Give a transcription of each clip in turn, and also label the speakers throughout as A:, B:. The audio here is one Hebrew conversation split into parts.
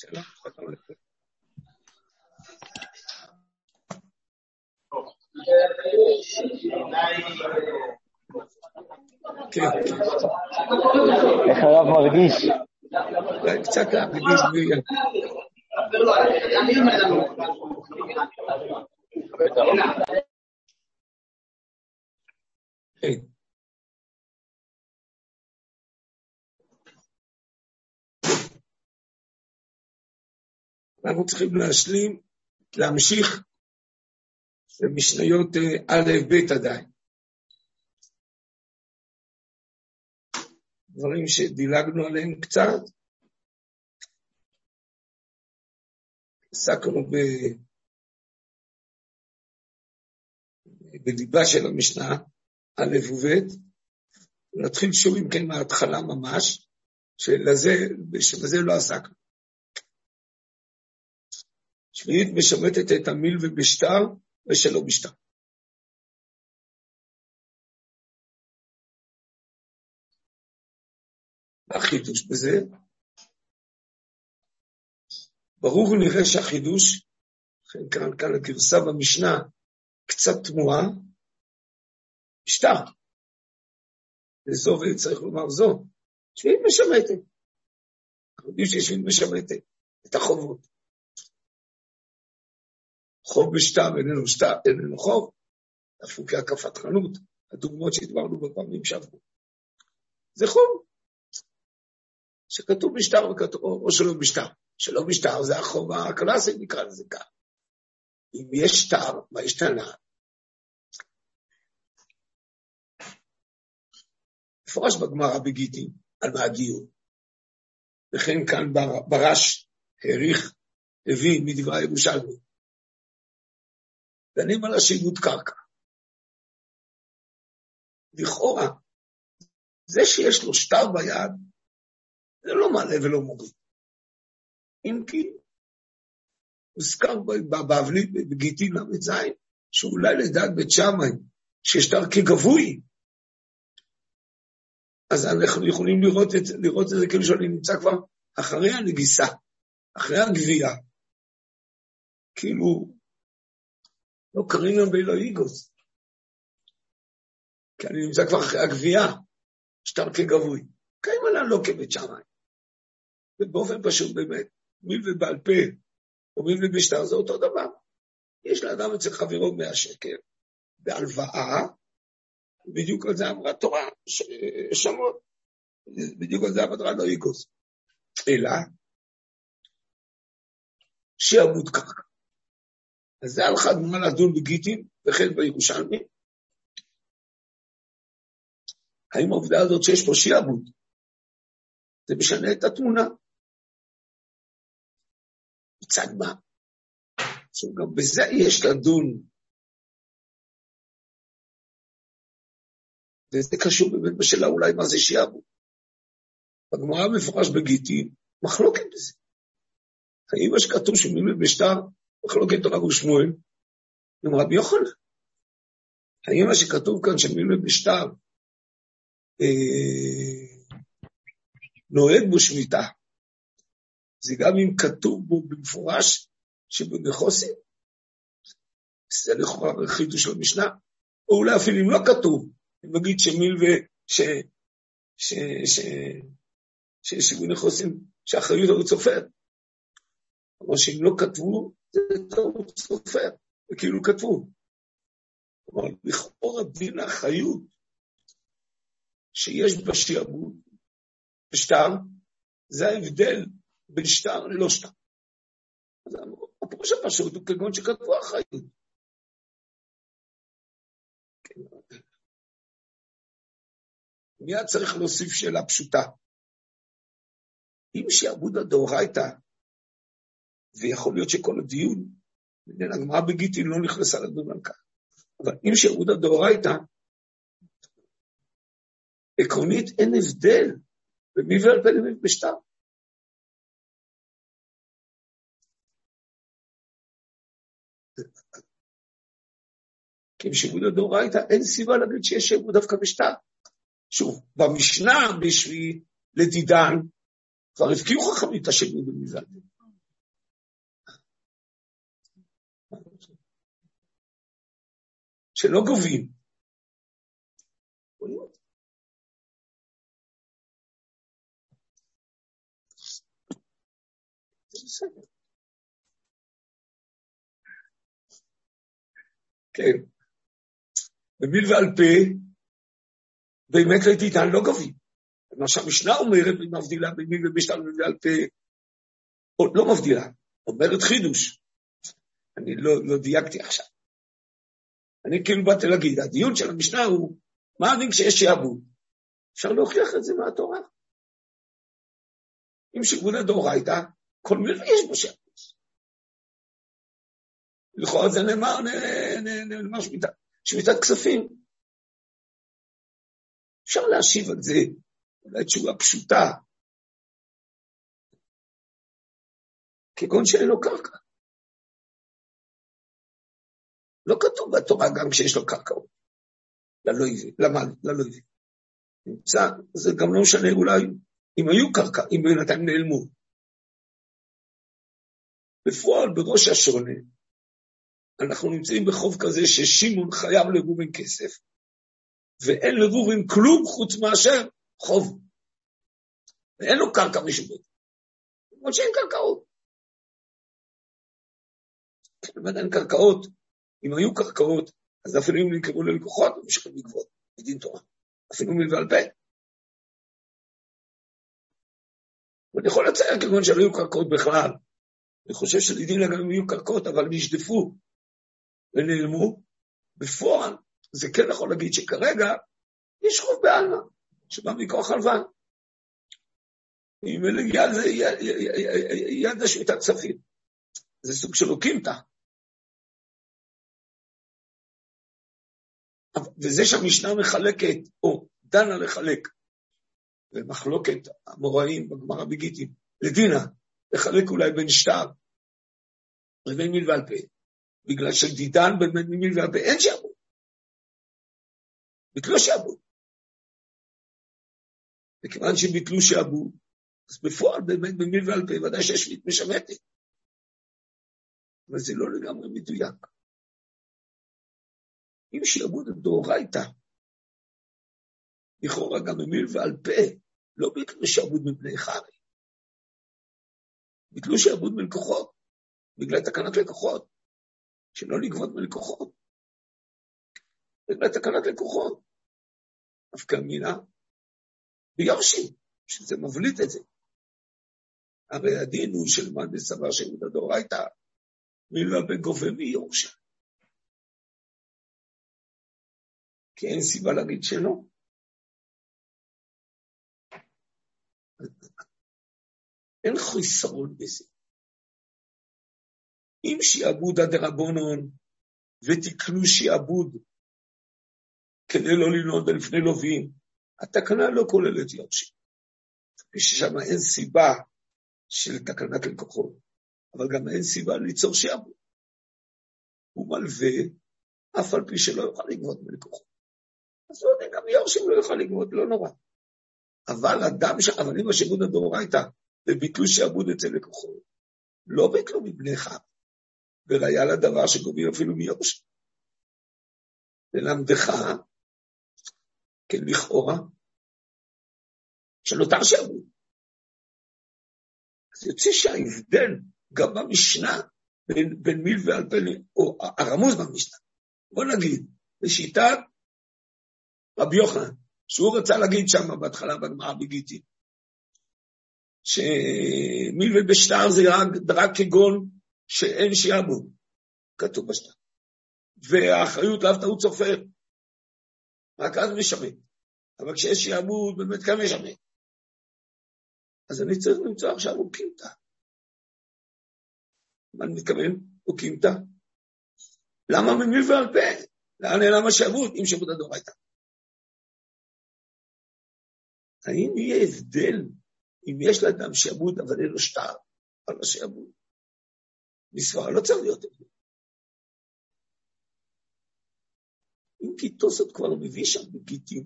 A: שלום, חתום לכם. כן, כן.
B: איך הרב מרגיש?
A: קצת להרגיש ביה. כן. אנחנו צריכים להמשיך במשניות א' ב' עדיין. דברים שדילגנו עליהם קצת. עסקנו בליבה של המשנה, א' וב', ונתחיל שוב אם כן מההתחלה ממש, שבזה לא עסקנו. שביעית משמטת את המיל ובשטר ושלא בשטר. מה החידוש בזה? ברור נראה שהחידוש, כאן הגרסה במשנה, קצת תמוהה, בשטר. וזו וצריך לומר זו. שביעית משמטת. אנחנו יודעים ששביעית משמטת את החובות. חוב בשטר איננו חוב, הפוקי הקפת חנות, הדוגמאות שהדברנו בפעמים שעברו. זה חוב. שכתוב בשטר או שלא בשטר. שלא בשטר זה החוב הקלאסי, נקרא לזה כך. אם יש שטר, מה השתנה? מפורש בגמרא בגיטין על מה הגיור. וכן כאן ברש העריך, הביא מדברי הירושלמי. דנים על השימות קרקע. לכאורה, זה שיש לו שטר ביד, זה לא מעלה ולא מוריד. אם כי, הוזכר בבבלי, בגיטין ל"ז, שאולי לדעת בית שמאי, ששטר כגבוי, אז אנחנו יכולים לראות את זה כאילו שאני נמצא כבר אחרי הנגיסה, אחרי הגבייה. כאילו, לא קרינו באלוהיגוס, כי אני נמצא כבר אחרי הגבייה, שטר כגבוי. קיים עליו לא כבית שמאי. ובאופן פשוט באמת, מיל ובעל פה, או מיל ובשטר, זה אותו דבר. יש לאדם אצל חברו 100 שקל, בהלוואה, בדיוק על זה אמרה תורה, שמות, בדיוק על זה אמרה לא איגוס. אלא, שיעבוד קרקע. אז זה הלכה גמרא לדון בגיטין, וכן בירושלמי. האם העובדה הזאת שיש פה שיעבוד, זה משנה את התמונה? מצד מה? גם בזה יש לדון. וזה קשור באמת בשאלה אולי מה זה שיעבוד. בגמרא מפורש בגיטין, מחלוקת בזה. האם מה שכתוב שמיל ובשטר, מחלוקת רב ושמואל, עם רבי יוחנן. האם מה שכתוב כאן שמיל ובשטר, נוהג בו שמיטה, זה גם אם כתוב בו במפורש שבנכוסים, זה לכאורה חידוש של המשנה, או אולי אפילו אם לא כתוב, אני מגיד שמיל שבנכוסים, שהאחריות הוא צופר, אבל שאם לא כתבו, זה טעות צופר, וכאילו כתבו. אבל לכאורה דין האחריות, שיש בשיעבוד, בשטר, זה ההבדל בין שטר ללא שטר. אז הפירוש הפשוט הוא כגון שכתבו אחריות. מיד צריך להוסיף שאלה פשוטה. אם שיעבוד הדאורייתא, ויכול להיות שכל הדיון, הגמרא בגיטין לא נכנסה לדון על כך, אבל אם שיעבוד הדאורייתא, עקרונית אין הבדל, ומי ועל פנים בשטר. כי אם שיעבוד הדאורייתא, אין סיבה להגיד שיש שיעבוד דווקא בשטר. שוב, במשנה בשביל לדידן, כבר הפקיעו חכמים את השיעבוד במזל. שלא גובים. זה בסדר. כן. במיל ועל פה, באמת לדידן לא גובים. מה שהמשנה אומרת, היא מבדילה במיל ובשטר ועל פה, או לא מבדילה, אומרת חידוש. אני לא דייקתי עכשיו. אני כאילו באתי להגיד, הדיון של המשנה הוא, מה אני כשיש שיעבוד? אפשר להוכיח את זה מהתורה. אם שיעבוד הדאורייתא, כל מיל יש בו שיעבוד. לכאורה זה נאמר שמיטת כספים. אפשר להשיב על זה, אולי תשובה פשוטה, כגון שאין לו קרקע. לא כתוב בתורה גם כשיש לו קרקעות. ללויבי. נמצא, זה גם לא משנה אולי, אם היו קרקע, אם בינתיים נעלמו. בפועל בראש השונה, אנחנו נמצאים בחוב כזה ששימון חייב לראובן כסף, ואין לראובן כלום חוץ מאשר חוב. ואין לו קרקע משובד. למרות שאין קרקעות. כלומר אין קרקעות, אם היו קרקעות, אז אפילו אם נקראו ללקוחות, הם משכים לגבות, בדין תורה. אפילו מלווה על פה. ואני יכול לצייר כגון שלא יהיו קרקעות בכלל. אני חושב שלדין גם אם יהיו קרקעות, אבל נשדפו ונעלמו. בפועל, זה כן יכול להגיד שכרגע יש חוב בעלמא, שבא מכוח הלוואה. יד השמיטת כספים. זה סוג של אוקימתא. וזה שהמשנה מחלקת, או דנה לחלק, ומחלוקת המוראים בגמרא בגיטין, לדינה, לחלק אולי בין שטר, לבין מיל ועל פה, בגלל שדידן בין מיל ועל פה, אין שעבוד. ביטלו שעבוד. וכיוון שביטלו שעבוד, אז בפועל באמת במיל ועל פה, ודאי שיש משמטת. אבל זה לא לגמרי מדויק. אם שעבוד הדאורייתא, לכאורה גם במיל ועל פה, לא ביטלו שעבוד מבני חרי. ביטלו שעבוד מלקוחות, בגלל תקנת לקוחות, שלא לגבות מלקוחות. בגלל תקנת לקוחות. דווקא מינה, ביורשים, שזה מבליט את זה. הרי הדין הוא של מה בסבר שעבוד הדאורייתא, מיל ועל פה גובה מיורשה. כי אין סיבה להגיד שלא. אין חיסרון בזה. אם שיעבוד הדרבנן ותקנו שיעבוד כדי לא ללמוד ולפני לווים, התקנה לא כוללת יורשים. וששם אין סיבה של תקנת לקוחות, אבל גם אין סיבה ליצור שיעבוד. הוא מלווה, אף על פי שלא יוכל לגבות מלקוחות. אז לא יודע, גם יורשים לא יוכל לגבות, לא נורא. אבל אבל אם השעבוד הדאורייתא, וביטלו שעבוד אצל לקוחות, לא ביטלו מבני חרי, וראיה לדבר שגובים אפילו מיורשים. ללמדך, כן לכאורה, שנותר שעבוד. אז יוצא שההבדל, גם במשנה, בין מיל ועל פה, או הרמוז במשנה, בוא נגיד, בשיטת רבי יוחנן, שהוא רצה להגיד שם בהתחלה בגמרא בגיטין, שמיל ובשטר זה רק כגון שאין שיעבוד, כתוב בשטר. והאחריות לאו טעות סופר, רק אז משמט. אבל כשיש שיעבוד, באמת כאן משמט. אז אני צריך למצוא עכשיו אוקימתא. מה אני מתכוון? אוקימתא. למה ממיל ועל פה? לאן נעלם השעבוד? אם שעבוד הדאורייתא. האם יהיה הבדל אם יש לאדם שעבוד אבל אין לו שטר על השעבוד? בסברה לא צריך להיות הבדל. אם כי תוספות כבר מביא שם בגיטין,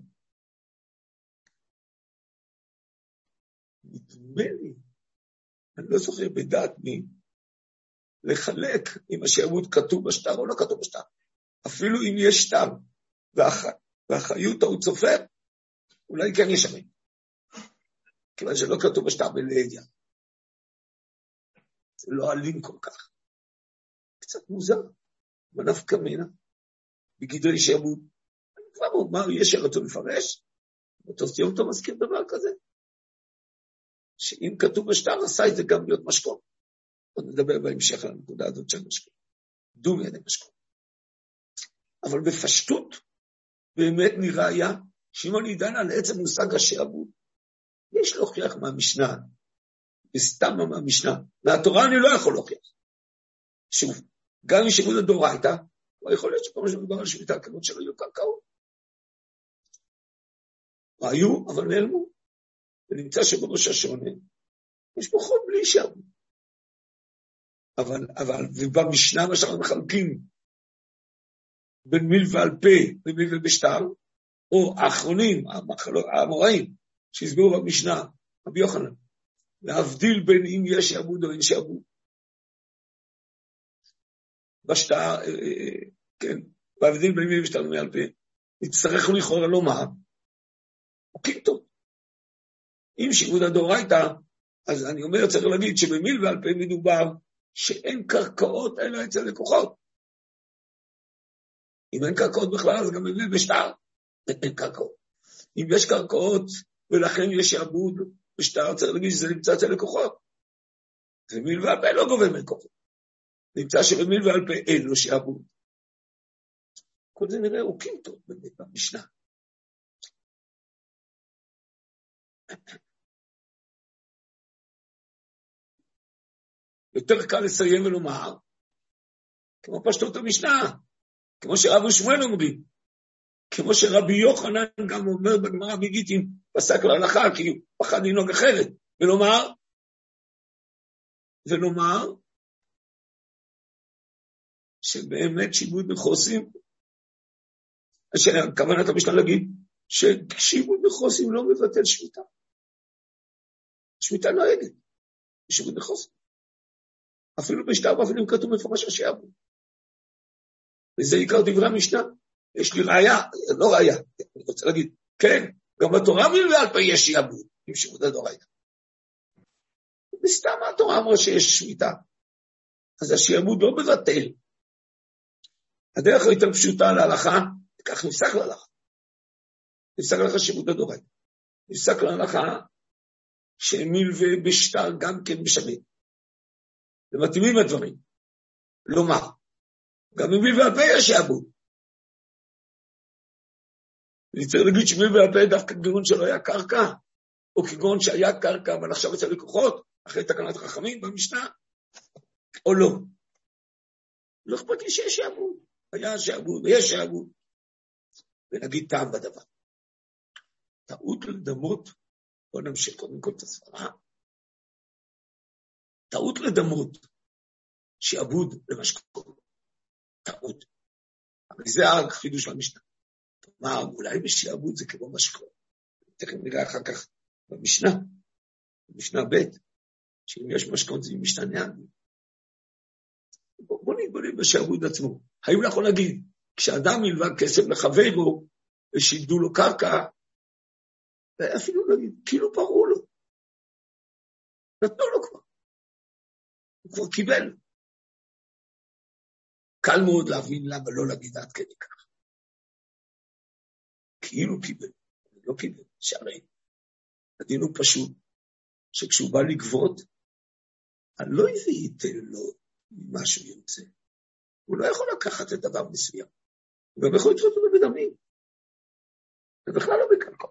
A: נדמה לי, אני לא זוכר בדעת מי, לחלק אם השעבוד כתוב בשטר או לא כתוב בשטר. אפילו אם יש שטר, והחיותא הוא צופר, אולי כן ישמן. כיוון שלא כתוב בשטר בלעדיה. זה לא אלים כל כך. קצת מוזר. מנפקא מינה, בגדרי שעבוד. אני כבר אומר, יש שרצו לפרש, ותוספות אותו מזכיר דבר כזה. שאם כתוב בשטר, עשה את זה גם להיות משקום. עוד נדבר בהמשך על הנקודה הזאת של משקום. דום ידי משקום. אבל בפשטות, באמת נראה היה, שאם אני דן על עצם מושג השעבוד, יש להוכיח מהמשנה, וסתם מהמשנה, מהתורה אני לא יכול להוכיח. שוב, גם אם שעבוד הדאורייתא, לא יכול להיות שכל מה שמדבר על שמיטה, כמות שלא יהיו קרקעות. היו, אבל נעלמו. ונמצא שבראש השונה, יש פה חוב בלי שעבוד. אבל, ובמשנה מה שאנחנו מחלקים, בין מיל ועל פה, במיל ובשטר, או האחרונים, האמוראים, שהסבירו במשנה, רבי יוחנן, להבדיל בין אם יש שעבוד או אין שעבוד. בשטר, כן, להבדיל בין מיל ובשטר ומעל פה, נצטרך לכאורה לומר, אוקיי, טוב. אם שעבוד הדאורייתא, אז אני אומר, צריך להגיד שבמיל ועל פה מדובר, שאין קרקעות אלא אצל לקוחות. אם אין קרקעות בכלל, אז גם במיל בשטר, אין קרקעות. אם יש קרקעות, ולכן יש שעבוד בשטר, צריך להגיד שזה נמצא אצל לקוחות. ומיל ועל פה לא גובה מלקוחות. נמצא שבמיל ועל פה אין לו שעבוד. כל זה נראה אוקים טוב במשנה. יותר קל לסיים ולומר, כמו פשטות המשנה, כמו שרב ושמואל אומרים, כמו שרבי יוחנן גם אומר בגמרא בגיטין, פסק להלכה, כי הוא פחד לנהוג אחרת, ולומר, שבאמת שיבוד בחוסים, כוונת המשנה להגיד, ששיבוד בחוסים לא מבטל שמיטה. שמיטה נוהגת, שיבוד בחוסים. אפילו בשטר ואפילו אם כתוב מפורש השעבוד. וזה עיקר דברי המשנה. יש לי ראיה, לא ראיה, אני רוצה להגיד, כן, גם בתורה מיל ועל פה יש שעבוד, עם שעבוד הדאורייתא. וסתם התורה אמרה שיש שמיטה, אז השעבוד לא מבטל. הדרך היותר פשוטה להלכה, כך נפסק להלכה. נפסק להלכה שעבוד הדאורייתא. נפסק להלכה שמיל ובשטר גם כן משנה. ומתאימים הדברים. לומר, גם אם מיל ועל פה יש שעבוד. אני צריך להגיד שמיל ועל פה דווקא כגון שלא היה קרקע, או כגון שהיה קרקע, אבל עכשיו אצל לקוחות, אחרי תקנת חכמים במשנה, או לא. לא אכפת לי שיש שעבוד. היה שעבוד, ויש שעבוד. ונגיד טעם בדבר. טעות לדמות, בוא נמשיך קודם כל את הסברה. טעות לדמות, שעבוד למשקול. טעות. אבל זה החידוש של המשנה. כלומר, אולי בשעבוד זה כמו משקול. תכף נראה אחר כך במשנה, במשנה ב', שאם יש משקול זה משתנה. בוא נתבונן בשעבוד עצמו. האם אנחנו נגיד, כשאדם מלווה כסף לחברו, ושידו לו קרקע, ואפילו נגיד, כאילו פרעו לו. נתנו לו כבר. הוא כבר קיבל. קל מאוד להבין למה לא להגיד עד כדי כך. כאילו קיבל, לא קיבל, שהרי הדין הוא פשוט, שכשהוא בא לגבות, אני לא ייתן לו מה שהוא יוצא. הוא לא יכול לקחת את דבר מסוים. הוא גם יכול לתפוס אותו בדמים. זה בכלל לא בקרקע.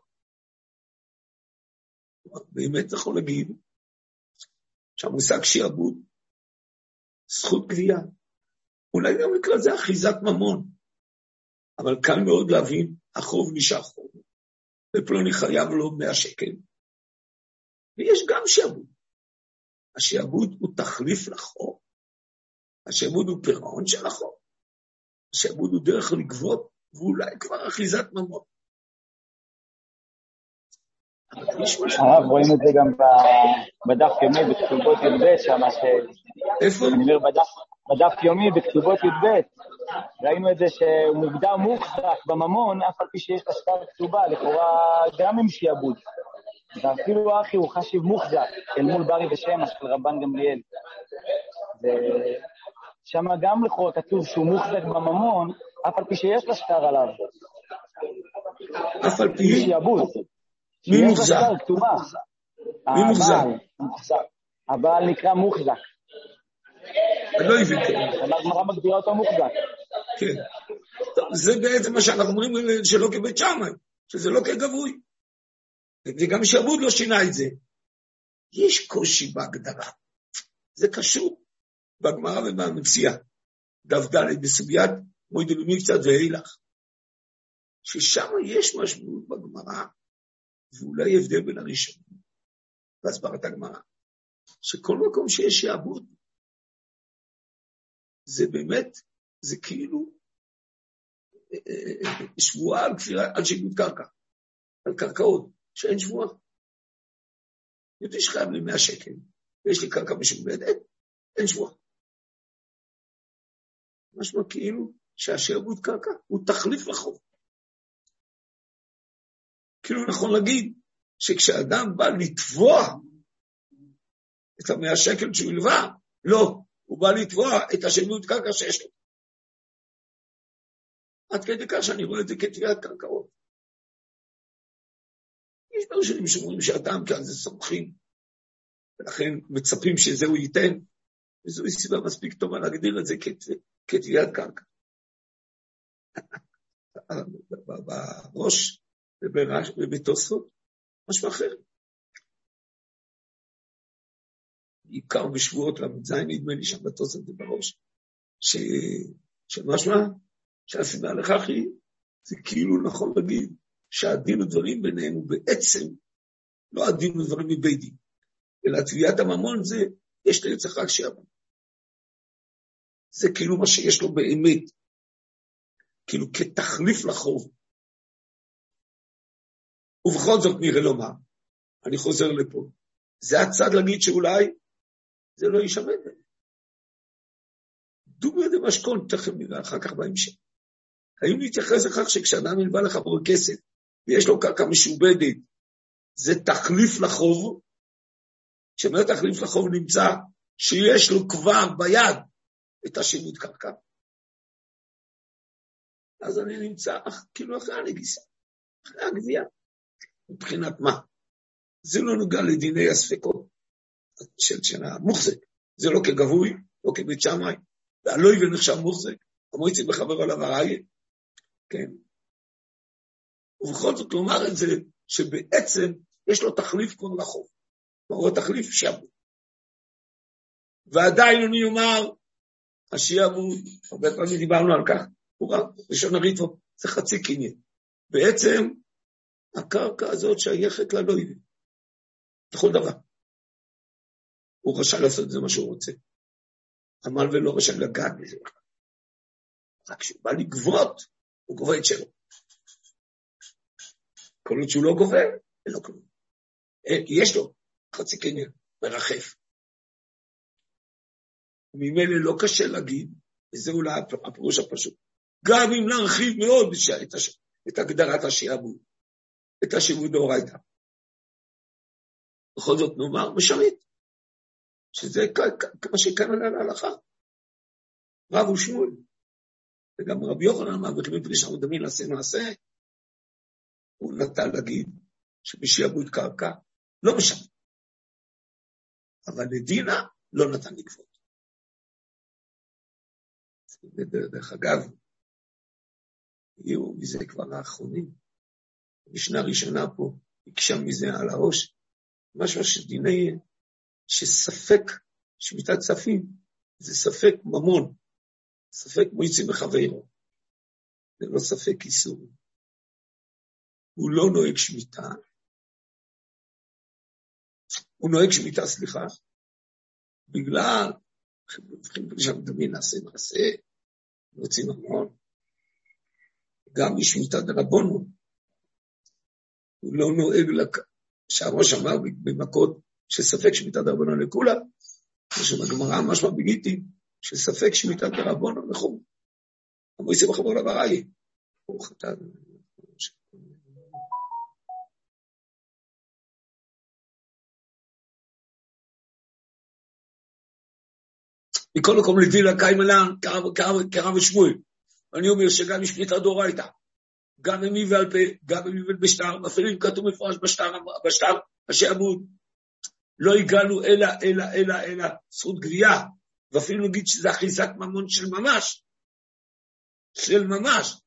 A: באמת יכול להגיד, שהמושג שעבוד, זכות גבייה, אולי גם נקרא זה אחיזת ממון, אבל קל מאוד להבין, החוב נשאר חוב, ופלוני חייב לו 100 שקל, ויש גם שעבוד. השעבוד הוא תחליף לחוב, השעבוד הוא פירעון של החוב, השעבוד הוא דרך לגבות, ואולי כבר אחיזת ממון.
B: הרב, רואים את זה גם בדף יומי בכתובות י"ב, שם איפה? אני אומר בדף יומי בכתובות י"ב, ראינו את זה שהוא מוגדר מוחזק בממון, אף על פי שיש לה שטר כתובה, לכאורה גם עם שיעבוד. ואפילו אחי הוא חשיב מוחזק אל מול ברי ושמש של רבן גמליאל. ושם גם לכאורה כתוב שהוא מוחזק בממון, אף על פי שיש לה שטר עליו.
A: אף על פי
B: שיעבוד.
A: מי מוחזק? מי מוחזק?
B: הבעל נקרא מוחזק.
A: אני לא הבנתי.
B: הגמרא מגדירה אותו מוחזק.
A: כן. זה בעצם מה שאנחנו אומרים שלא כבית שמאי, שזה לא כגבוי. וגם שעבוד לא שינה את זה. יש קושי בהגדרה. זה קשור בגמרא ובמציאה. דף ד' בסוגיית מועד ומקצת ואילך. ששם יש משמעות בגמרא, ואולי הבדל בין הראשון. בהסברת הגמרא. שכל מקום שיש שעבוד, זה באמת, זה כאילו שבועה על שיבוד קרקע, על קרקעות, שאין שבועה. יודעים שחייב לי 100 שקל, ויש לי קרקע משובדת, אין שבועה. משמע כאילו שהשעבוד קרקע הוא תחליף לחוב. כאילו נכון להגיד שכשאדם בא לתבוע את 100 שקל שהוא הלווה, לא, הוא בא לתבוע את השעבוד קרקע שיש לו. עד כדי כך שאני רואה את זה כתביעת קרקעות. יש פרשנים שאומרים שאדם כאן זה סומכים, ולכן מצפים שזה הוא ייתן, וזוהי סיבה מספיק טובה להגדיר את זה כתביעת קרקע. בראש ובתוספות, משהו אחר. עיקר בשבועות למזיין, נדמה לי שם בתוספות ובראש, שמשמע, שהסיבה לכך היא, זה כאילו נכון להגיד, שהדין ודברים ביניהם הוא בעצם, לא הדין ודברים מבית דין, אלא תביעת הממון זה, יש לי יצח רק שעבוד. זה כאילו מה שיש לו באמת, כאילו כתחליף לחוב. ובכל זאת נראה לומר, אני חוזר לפה, זה הצד להגיד שאולי, זה לא יישמד. דוגמא דמשכון, תכף נראה אחר כך בהמשך. האם להתייחס לכך שכשאדם ילווה לך פה כסף, ויש לו קרקע משובדת, זה תחליף לחוב, כשאומר תחליף לחוב נמצא, שיש לו כבר ביד את השימוד קרקע. אז אני נמצא כאילו אחרי הנגיסה, אחרי הגבייה. מבחינת מה? זה לא נוגע לדיני הספקות של המוחזק. זה לא כגבוי, לא כבית שמאי, והלוי ונחשב מוחזק, המועצה בחבר עליו הראי, כן. ובכל זאת לומר את זה, שבעצם יש לו תחליף כבר לחוב. הוא תחליף שעבוד. ועדיין אני אומר, השיעבוד, הרבה פעמים דיברנו על כך, הוא רב, ראשון הריטב"א, זה חצי קניין. בעצם, הקרקע הזאת שייכת ללוי, לכל דבר. הוא רשאי לעשות את זה מה שהוא רוצה. עמל ולא רשאי לגעת בזה. רק כשהוא בא לגבות, הוא גובה את שלו. כל עוד שהוא לא גובה, אין לו כלום. יש לו חצי קניין, מרחף. ממילא לא קשה להגיד, וזה אולי הפירוש הפשוט. גם אם להרחיב מאוד את הגדרת השיעבוד, את השיעבוד דאורייתא. בכל זאת נאמר משמית, שזה כמו שכאן עלה להלכה. רב ושמואל, וגם רבי יוחנן אמר, וכמי פרישה ודמין לעשה מעשה, הוא נטל להגיד שבשיעבוד קרקע לא משנה. אבל לדינה לא נתן לגבות. דרך אגב, יהיו מזה כבר האחרונים. המשנה הראשונה פה, הקשה מזה על הראש, משהו שדיני, שספק שמיטת צפים, זה ספק ממון, ספק מועצה בחברו, זה לא ספק איסור. הוא לא נוהג שמיטה, הוא נוהג שמיטה, סליחה, בגלל, שם דמי נעשה מעשה, נוצאים המון, גם משמיטה דרבנו, הוא לא נוהג שהראש אמר במכות שספק שמיטה דרבנו לכולה, ושבגמרא משמע בגיטי שספק שמיטה דרבנו לחום. המויסי בחבור לבראי. ברוך אתה. מכל מקום לדילה קיימלה, קרב ושמואל. אני אומר שגם משפטה דאורייתא, גם במי ועל פה, גם במי ובשטר, אפילו אם כתוב מפורש בשטר, השעבוד, לא הגענו אלא זכות גבייה, ואפילו נגיד שזה אחיזת ממון של ממש,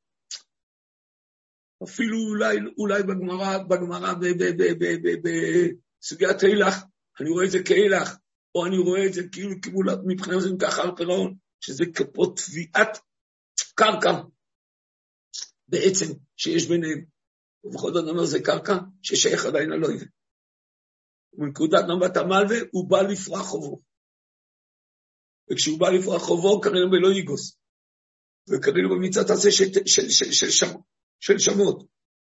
A: אפילו אולי בגמרא בסוגיית הילך, אני רואה את זה כהילך, או אני רואה את זה כאילו מבחינה זה ככה על פירעון, שזה כפה תביעת קרקע, בעצם שיש ביניהם, ובכל זאת אומר זה קרקע ששייך עדיין על אויב. ומנקודת מבט המלווה הוא בא לפרח חובו. וכשהוא בא לפרח חובו קראנו בלא ייגוס. וקראנו במצוות עשה של שמות.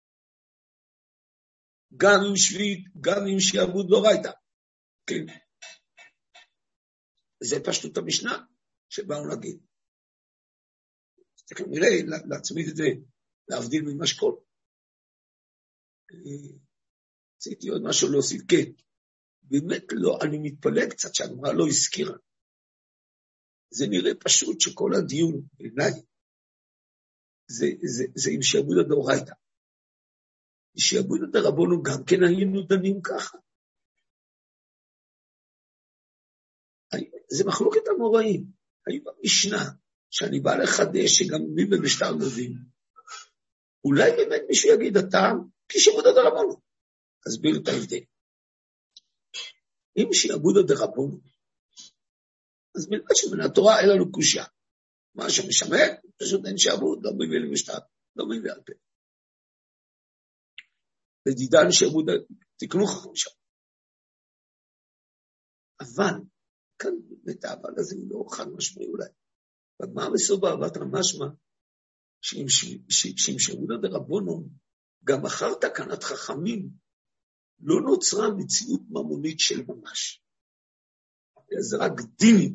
A: גם עם שביעית, גם עם שיעבוד לא ראית. כן. זה פשטות המשנה שבאנו להגיד. תכף נראה להצמיד את זה, להבדיל ממשקול. רציתי עוד משהו להוסיף, כן. באמת לא, אני מתפלא קצת שהגמרא לא הזכירה. זה נראה פשוט שכל הדיון בעיניי, זה עם שיעבוד הדאורייתא. שיעבוד הדרבנו גם כן היינו דנים ככה. זה מחלוקת המוראים. היו במשנה, שאני בא לחדש שגם מי במשטר מבין. אולי באמת מישהו יגיד הטעם, כי שיעבוד הדרבנו. תסביר את ההבדל. אם שיעבוד הדרבנו, אז בלבד שמן התורה אין לנו קושיה. מה שמשמק, פשוט אין שיעבוד, לא מביא למשטר, לא מביא על פה. לדידן שיעבוד, תקנו חכם שם. אבל, כאן באמת האבל הזה הוא לא חד משמעי אולי. בגמרא מסובב, ואתה משמע, שעם שיעבוד הדרבנו, גם אחר תקנת חכמים, לא נוצרה מציאות ממונית של ממש. זה רק דינים,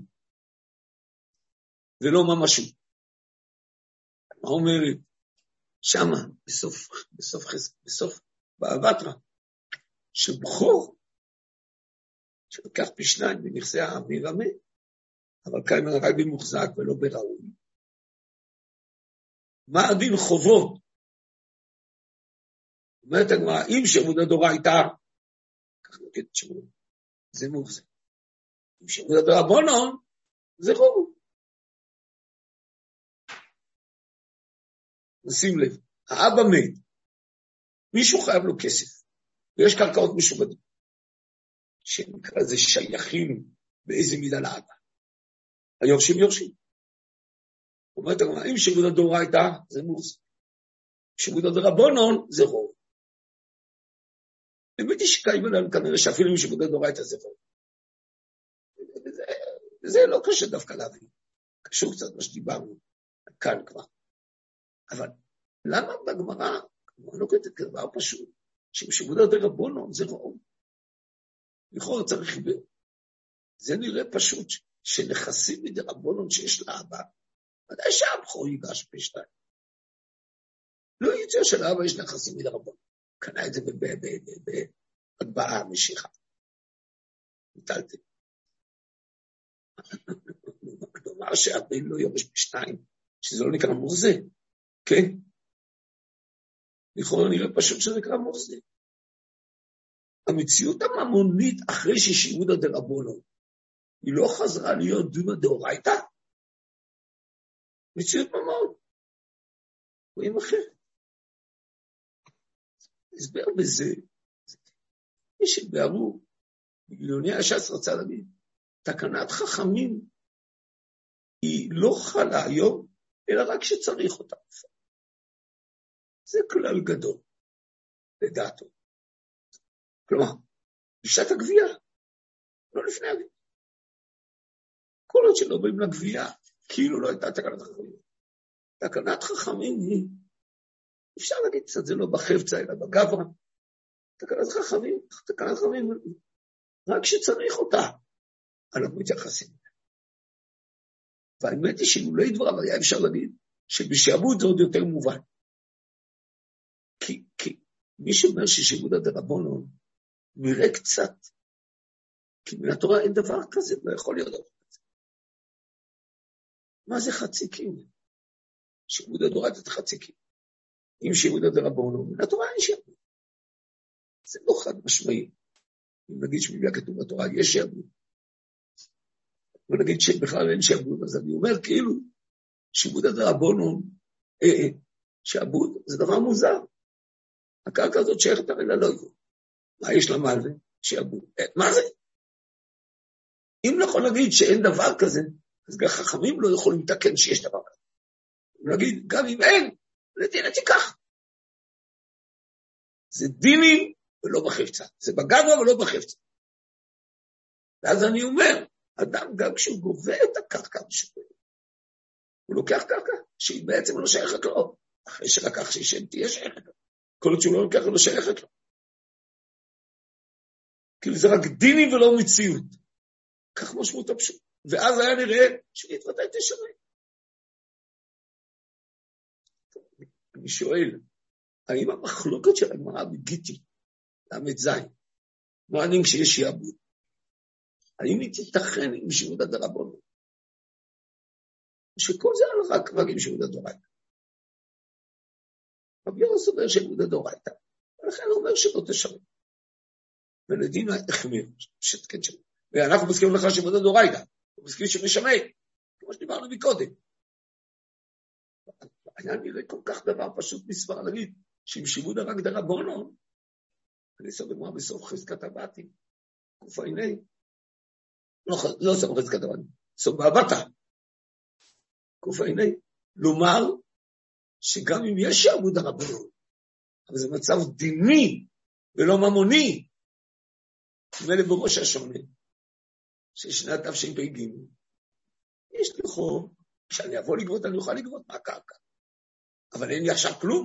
A: ולא ממשו. מה אומרת? שמה, בסוף באבטרה, שבחור, שלוקח פי שניים בנכסי האוויר המת, אבל כאן רק במוחזק ולא בראוי. מה הדין חובות? אומרת הגמרא, אם שיעבוד הדאורייתא, כך נוקד שיעבוד, זה מוחזק. אם שיעבוד הדרבנו, זה חוב. נשים לב, האבא מת, מישהו חייב לו כסף, ויש קרקעות משובדות, שנקרא זה שייכים באיזה מידה לאבא. היורשים יורשים. אומרת הגמרא, אם שיעבוד הדאורייתא, זה מוחזק. שיעבוד הדרבנו, זה חוב. באמת יש קיים עלינו כנראה שאפילו מי שיעבוד הדאורייתא זה חוב. וזה לא קשה דווקא להבין. קשור קצת מה שדיברנו כאן כבר. אבל למה בגמרא, לא כתוב דבר פשוט, ששיעבוד הדרבנו זה חוב. לכאורה צריך חיבר. זה נראה פשוט שנכסים מדרבנו שיש לאבא, ודאי שהבכור ייגש פי-2. לא יצא שלאבא יש נכסים מדרבנו. קנה את זה בהגבהה משיכה. נטלתם. כלומר שהבן לא יורש פי-2, שזה לא נקרא מורזה. כן? לכאורה נראה פשוט שזה נקרא מורזה. המציאות הממונית אחרי ששיעבוד הדרבנו, היא לא חזרה להיות דומה דאורייתא. מציאות ממון. רואים אחר. הסבר בזה, מי שבארו, בגילוני הש"ס רצה להגיד, תקנת חכמים היא לא חלה היום, אלא רק שצריך אותה. זה כלל גדול, לדעתו. כלומר, בשעת הגבייה, לא לפני הגבייה. כל עוד שלא באים לגבייה, כאילו לא הייתה תקנת חכמים. תקנת חכמים היא, אפשר להגיד קצת, זה לא בחפצה, אלא בגברה. תקנת חכמים, רק שצריך אותה, אנחנו מתייחסים. והאמת היא שאילולא דבריו היה אפשר להגיד, שבשעבוד זה עוד יותר מובן. כי מי שאומר ששעבודא דרבנן נראה קצת, כי מן התורה אין דבר כזה, לא יכול להיות דבר כזה. מה זה חצי קיום? שעבודא דאורייתא זה חצי קיום. אם שעבודא דרבנן, מן התורה אין שעבוד. זה לא חד משמעי. אם נגיד שבבלי הכתוב בתורה יש שעבוד, ונגיד שבכלל אין שעבוד, אז אני אומר כאילו, שעבודא דרבנן, שעבוד זה דבר מוזר. הקרקע הזאת שייכת הרי ללויו. מה יש לה מלווה? שעבוד. מה זה? אם נכון להגיד שאין דבר כזה, אז גם חכמים לא יכולים לתקן שיש דבר כזה. נגיד, גם אם אין, לדין תיקח. זה דיני ולא בחפצה. זה בגדרה ולא בחפצה. ואז אני אומר, אדם גם כשהוא גובה את הקרקע משופט, הוא לוקח קרקע שהיא בעצם לא שייכת לו. אחרי שלקח שהיא תהיה שייכת לו. כל עוד שהוא לא לוקח לא שייכת לו. כאילו זה רק דיני ולא מציאות. כך משמעות הפשוט. ואז היה נראה שנתוודאי תשמע. אני שואל, האם המחלוקת של הגמרא בגיטי, למד זין, מעניין כשיש שעבוד, האם היא תתכן עם שעבודא דרבנן? שכל זה רק עם שעבודא דאורייתא. רבי יוחנן אומר שעבודא דאורייתא, ולכן הוא אומר שלא תשמע. ולדין החמיר, שתקן שלו. ואנחנו מסכימים לך שעבודא דאורייתא, אנחנו מסכימים שמשמע, כמו שדיברנו מקודם. היה נראה כל כך דבר פשוט מסבר להגיד, שאם שעבודא רק דרבנן, אני אעשה בגמרא בסוף חזקת הבתים, קופייני, לא סוף חזקת הבתים, סוף בהבטה, קופייני, לומר שגם אם יש שעבוד דרבנן, אבל זה מצב דיני ולא ממוני, מלא בראש השונה, ששנת תשפ"ג, יש לי חוב, כשאני אבוא לגבות, אני אוכל לגבות מהקרקע, אבל אין לי עכשיו כלום.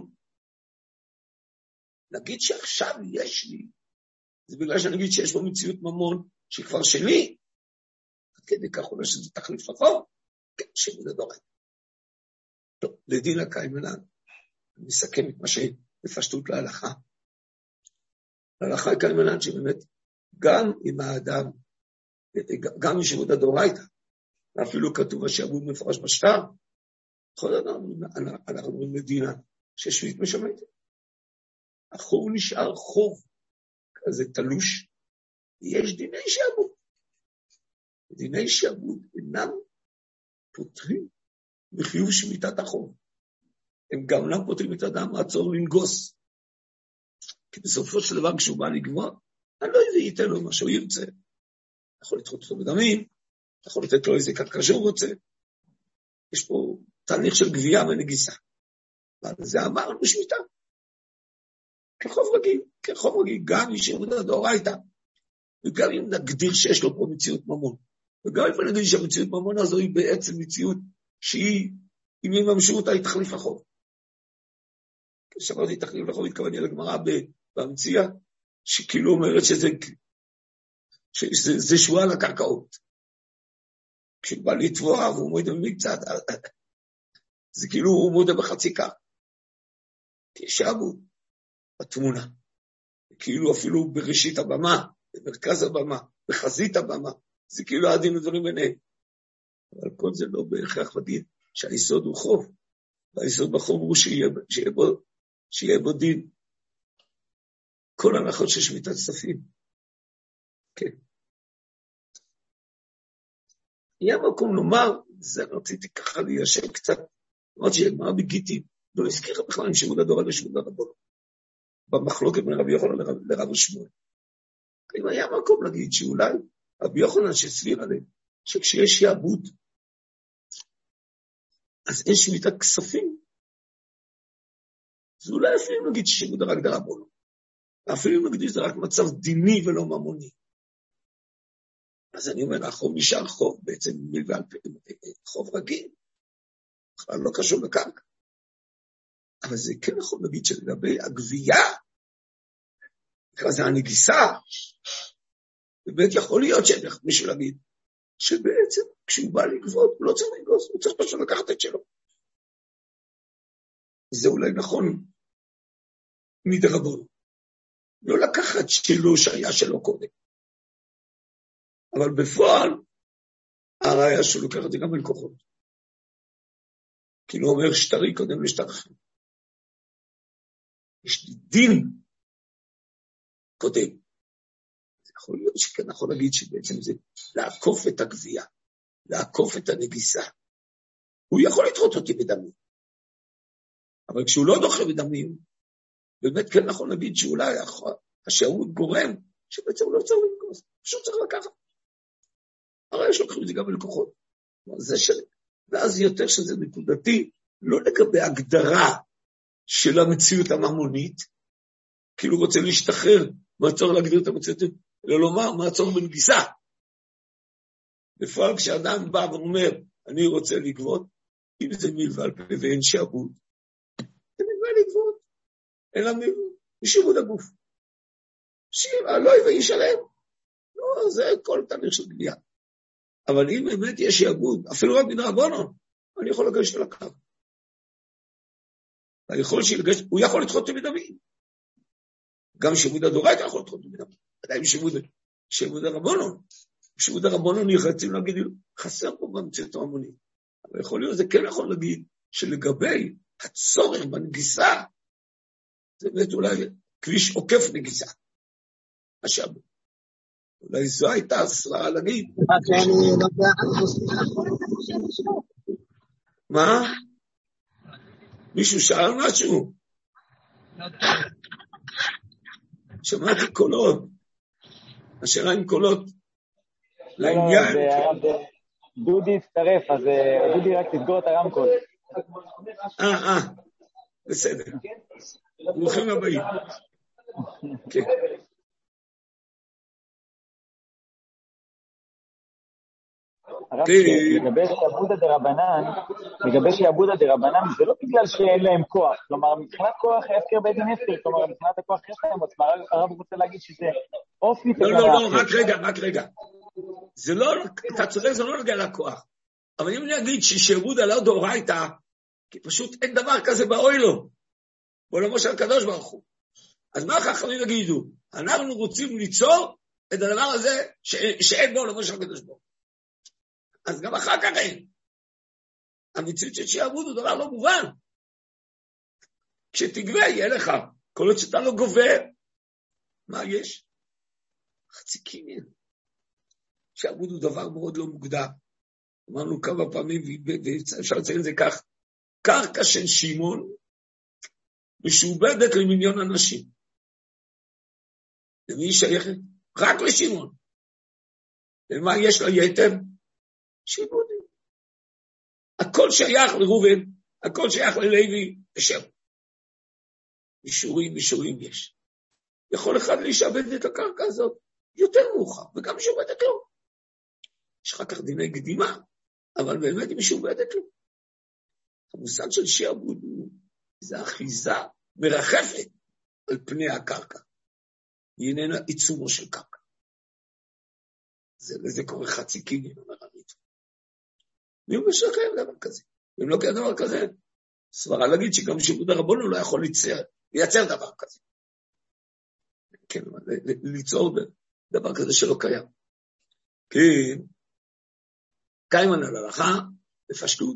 A: נגיד שעכשיו יש לי, זה בגלל שאני אגיד שיש בו מציאות ממון, שהיא כבר שלי, עד כדי כך אומר שזה תחליף לחוב, כן, שעבודא דאורייתא. טוב, לדין הקיימלן, אני מסכם את מה שבפשטות להלכה. להלכה הקיימלן שבאמת, גם עם האדם, גם עם שעבודא דאורייתא, ואפילו כתוב השעבוד מפורש בשטר, בכל אדם, אנחנו במדינה ששביעית משמעת. החוב נשאר חוב, כזה תלוש, יש דיני שעבוד. דיני שעבוד אינם פותרים בחיוב שמיטת החוב. הם גם לא פותרים את האדם מעצור לנגוס. כי בסופו של דבר כשהוא בא לגמור, אני לא ייתן לו מה שהוא ירצה. יכול לדחות אותו בדמים, יכול לתת לו איזה קרקע שהוא רוצה. יש פה תהליך של גבייה ונגיסה. אבל זה אמרנו שמיטה. כחוב רגיל, גם שעבודא דאורייתא, וגם אם נגדיר שיש לו פה מציאות ממון, וגם אם נגיד שהמציאות ממון הזו היא בעצם מציאות שהיא, אם יממשו אותה, היא תחליף לחוב. כשאמרתי תחליף לחוב, התכוונתי לגמרא במציאה, שכאילו אומרת שזה שועה לקרקעות. כשהוא בא לתבוע והוא מועד במקצת, זה כאילו הוא מודה בחצי כך. כי שעבוד בתמונה, כאילו אפילו בראשית הבמה, במרכז הבמה, בחזית הבמה, זה כאילו הדין ודברים ביניהם. אבל כל זה לא בהכרח מדין שהיסוד הוא חוב, והיסוד בחוב הוא שיהיה בו דין. כל הנחות של שמיטת כספים. כן. יהיה מקום לומר, זה רציתי ככה ליישב קצת, למרות שהגמרא בגיטי לא הזכירה בכלל עם שעבודא דאורייתא ושעבודא דרבנן. במחלוקת בין רבי יוחנן לרב שמואל. אם היה מקום להגיד שאולי רבי יוחנן שסביר עליהם, שכשיש שעבוד, אז אין שמיטת כספים, אז אולי אפילו נגיד ששעבודא רק דרבנן, אפילו נגיד שזה רק מצב דיני ולא ממוני. אז אני אומר, החוב נשאר חוב, בעצם חוב רגיל, בכלל לא קשור לקרקע. אבל זה כן יכול להגיד שלגבי הגבייה, נקרא זה הנגיסה, ובאמת יכול להיות מישהו להגיד, שבעצם כשהוא בא לגבות, הוא לא צריך לגבות, הוא צריך פשוט לקחת את שלו. זה אולי נכון מדרבון. לא לקחת שלו שהיה שלו קודם. אבל בפועל, הראיה שהוא לוקח את זה גם אל כוחות. כאילו אומר שטרי קודם לשטר אחר. יש דין קודם. זה יכול להיות שכן יכול להגיד שבעצם זה לעקוף את הגבייה, לעקוף את הנגיסה. הוא יכול לדחות אותי בדמים. אבל כשהוא לא דוחה בדמים, באמת כן נכון להגיד שאולי השערות גורם שבעצם הוא לא צריך לנגוס, פשוט צריך לקחת. הרי יש לוקחים את זה גם ללקוחות. זה שלי. ואז יותר שזה נקודתי, לא לגבי הגדרה של המציאות הממונית, כאילו רוצה להשתחרר מהצורך להגדיר את המציאות, אלא לומר מה הצורך בנגיסה. בפועל כשאדם בא ואומר, אני רוצה לגבות, אם זה מלווה על פה ואין שעבוד, זה מלווה לגבות, אלא משיבוד הגוף. לא יביא שלם. לא, זה כל תהליך של גבייה. אבל אם באמת יש שעבוד, אפילו רק מדרבנן, אני יכול לגשת על הקו. הוא יכול לדחות את מדמים. גם שיבוד הדורייתא יכול לדחות את מדמים. עדיין שיבוד הרבנן. שיבוד הרבנן יחצים להגיד, חסר פה במציאות הממונית. אבל יכול להיות, זה כן יכול להגיד, שלגבי הצורך בנגיסה, זה באמת אולי כביש עוקף נגיסה. השעבוד. אולי זו הייתה הסברה להגיד. מה? מישהו שאל משהו? שמעתי קולות. השאלה עם קולות. לעניין.
B: דודי הצטרף, אז דודי רק תסגור את הרמקול.
A: בסדר. ברוכים הבאים. כן.
B: לגבי שעבוד הדרבנן, זה לא בגלל שאין להם כוח, כלומר, מבחינת כוח הפקר בית דין הפקר, כלומר, מבחינת הכוח יש להם עוצמה, הרב רוצה להגיד שזה אופי תקנה.
A: לא, רק רגע. זה לא, אתה צודק, זה לא נוגע לכוח, אבל אם אני אגיד ששעבוד על הדאורייתא, כי פשוט אין דבר כזה באוילו, בעולמו של הקדוש ברוך הוא. אז מה החכמים יגידו? אנחנו רוצים ליצור את הדבר הזה שאין בעולמו של הקדוש ברוך הוא. אז גם אחר כך אין. המציאות של שעבוד הוא דבר לא מובן. כשתגבה יהיה לך, כל עוד שאתה לא גובה, מה יש? חצי קניין. שעבוד הוא דבר מאוד לא מוגדר. אמרנו כמה פעמים, ואפשר לציין את זה כך, קרקע של שמעון, משובדת למיליון אנשים. למי היא שייכת? רק לשמעון. ומה יש לה יתר? שיבודים. הכל שייך לראובן, הכל שייך ללוי ושם. מישורים יש. יכול אחד להישבד את הקרקע הזאת יותר מאוחר, וגם משובדת לו. יש אחר כך דיני קדימה, אבל באמת היא משובדת לו. המושג של שיעבוד זה אחיזה מרחפת על פני הקרקע. היא איננה עיצומו של קרקע. זה קורה חצי קניין, אומר הרב. מי הוא משלכם דבר כזה? אם לא קיים דבר כזה, סברה להגיד שגם שיבוד הרבנן לא יכול לייצר דבר כזה. כן, ליצור דבר כזה שלא קיים. כן, קיימן על הלכה, בפשטות,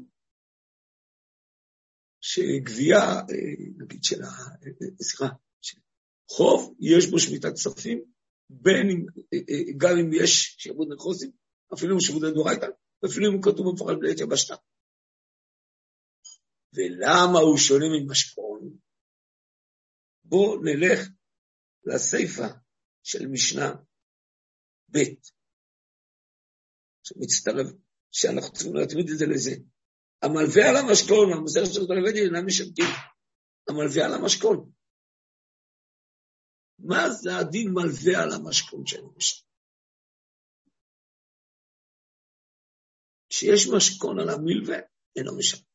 A: שגבייה, נגיד חוב, יש בו שמיטת כספים, גם אם יש שיבוד נחוסים, אפילו אם שיבוד הדאורייתא, אפילו אם הוא כתוב במפורש בעת יבשתה. ולמה הוא שונה ממשכון? בוא נלך לסייפה של משנה ב' שמצטרף, שאנחנו צריכים להתמיד את זה לזה. המלווה על המשכון, המסכת של תלוודי, אינם משמטים. המלווה על המשכון. מה זה הדין מלווה על המשכון שאני משמט? כשיש משכון על המלווה, אינו משמט.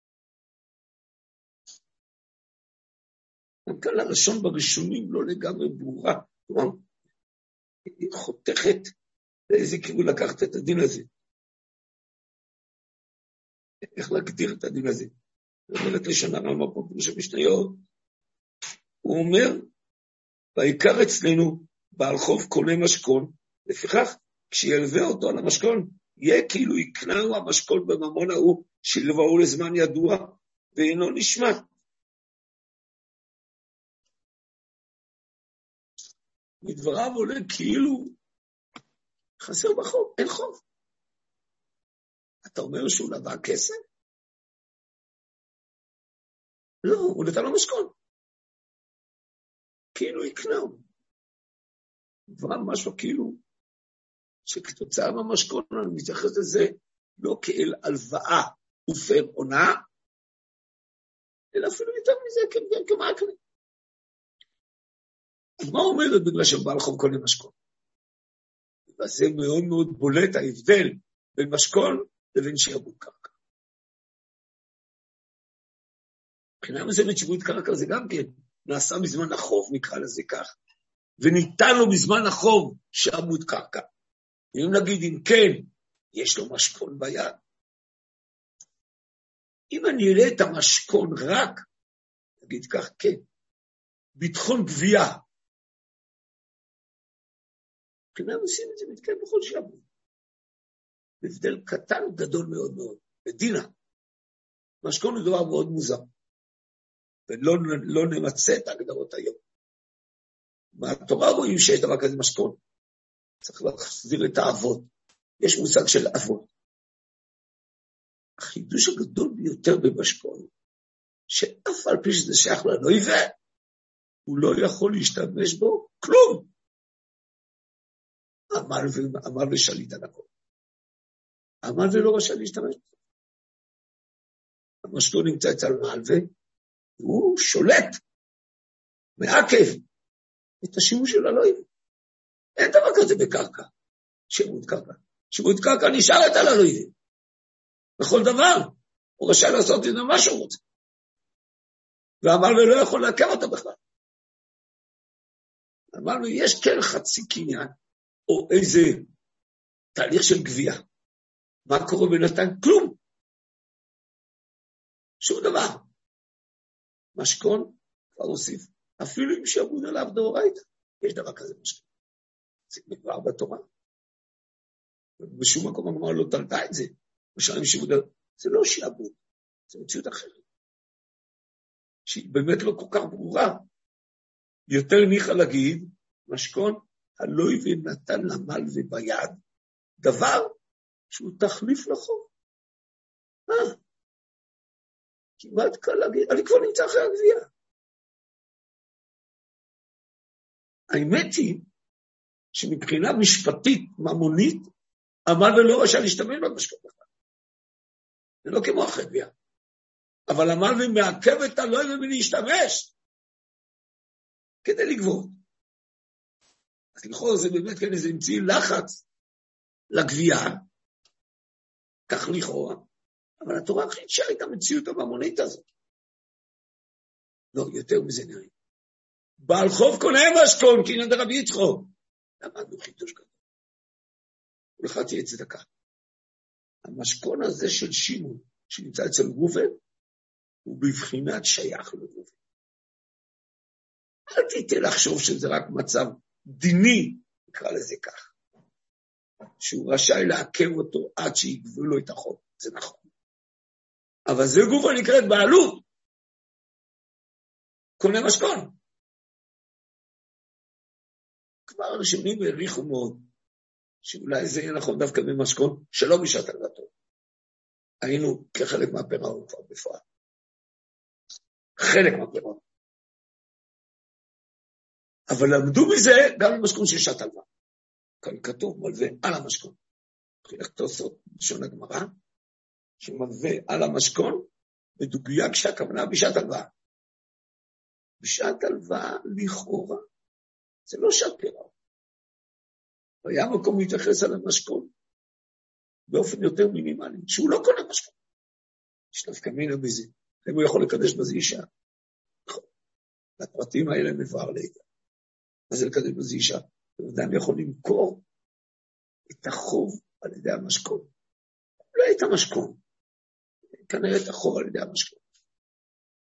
A: כאן הלשון בראשונים לא לגמרי ברורה, כלומר, היא חותכת לאיזה כיוון לקחת את הדין הזה. איך להגדיר את הדין הזה? זאת אומרת לשון הרמב"ם פה פירוש המשניות, הוא אומר, בעיקר אצלנו, בעל חוב קונה משכון, לפיכך, כשילווה אותו על המשכון, יהיה כאילו יקנהו המשכון בממון ההוא, שלבאו לזמן ידוע, ואינו נשמע. מדבריו עולה כאילו, חסר בחוב, אין חוב. אתה אומר שהוא לבא כסף? לא, הוא נתן לו משכון. כאילו יקנהו. דבריו משהו כאילו, שכתוצאה מהמשכון, אני מתייחס לזה, לא כאל הלוואה ופר עונה, אלא אפילו יותר מזה, כמעקנה. אז מה אומרת בגלל שבעל חוב קונה משכון? וזה מאוד מאוד בולט ההבדל בין משכון לבין שעבוד קרקע. מבחינה מסוימת שעבוד קרקע זה גם כן, נעשה בזמן החוב, נקרא לזה כך, וניתן לו בזמן החוב שעבוד קרקע. אם נגיד אם כן, יש לו משכון ביד. אם אני אראה את המשכון רק, נגיד כך, כן, ביטחון גבייה. מבחינה עושים את זה מתקיים בכל שעבוד. הבדל קטן גדול מאוד מאוד. בדינה, משכון הוא דבר מאוד מוזר. ולא נמצא את ההגדרות היום. מהתורה רואים שיש דבר כזה משכון. צריך להחזיר את האבות. יש מושג של אבות. החידוש הגדול ביותר במשכון, שאף על פי שזה שייך לנויבה, הוא לא יכול להשתמש בו כלום. אמר ושליט על הכל. אמר ולא רשאי להשתמש בו. המשכון נמצא אצל מלווה, הוא שולט, מעכב את השימוש של הלויבה. אין דבר כזה בקרקע, שימוד קרקע. שימוד קרקע נשארת על הלויבה. בכל דבר, הוא רשאי לעשות את זה מה שהוא רוצה. ואמר ולא יכול לעכב אותה בכלל. אמרנו, יש כן חצי קניין, או איזה תהליך של גבייה. מה קורה בינתיים? כלום. שום דבר. משכון, כבר הוסיף, אפילו אם שעבוד עליו דאורייתא, יש דבר כזה משכון. זה כבר בתורה. בשום מקום הגמרא לא תלתה את זה. זה לא שעבוד, זה מציאות אחרת. שהיא באמת לא כל כך ברורה. יותר ניחא להגיד, משכון, הלויבה נתן למלווה ביד, דבר שהוא תחליף לחוב. כמעט קל להגיד, אני כבר נמצא אחרי הגבייה. האמת היא, שמבחינה משפטית, ממונית, המלווה לא רשאי להשתמש במשכון בכלל. זה לא כמו אחרי גבייה. אבל המלווה מעכב את הלויבה מלהשתמש, כדי לגבות. אז לכאורה זה באמת כן איזה אמצעי לחץ לגבייה, כך לכאורה, אבל התורה חידשה את המציאות הממונית הזאת. לא, יותר מזה נראה. בעל חוב קונה משכון, כי נדע רבי יצחוק. למדנו חידוש גדול. ולך תהיה צדקה. המשכון הזה של שמעון, שנמצא אצל ראובן, הוא בבחינת שייך לראובן. אל תיתן לחשוב שזה רק מצב דיני, נקרא לזה כך. שהוא רשאי לעכב אותו עד שיגבו לו את החוב. זה נכון. אבל זה גופה נקראת בעלות. קונה משכון. כבר הראשונים העריכו מאוד, שאולי זה יהיה נכון דווקא במשכון, שלא בשעת הלוואתו. היינו כחלק מהפירעון כבר בפועל. חלק מהפירעון. אבל למדו מזה גם במשכון של שעת הלוואה. כאן כתוב מלווה על המשכון. חילך תוספות לשון הגמרא, שמלווה על המשכון, מדויק שהכוונה בשעת הלוואה. בשעת הלוואה לכאורה, זה לא שעת פירעון. והיה מקום להתייחס על המשכון, באופן יותר מינימלי, שהוא לא קונה משכון. יש נפקא מינה בזה, אם הוא יכול לקדש בזה אישה. לפרטים האלה מבואר לידה. מה זה לקדש בזה אישה? אדם יכול למכור את החוב על ידי המשכון. לא את המשכון, כנראה את החוב על ידי המשכון.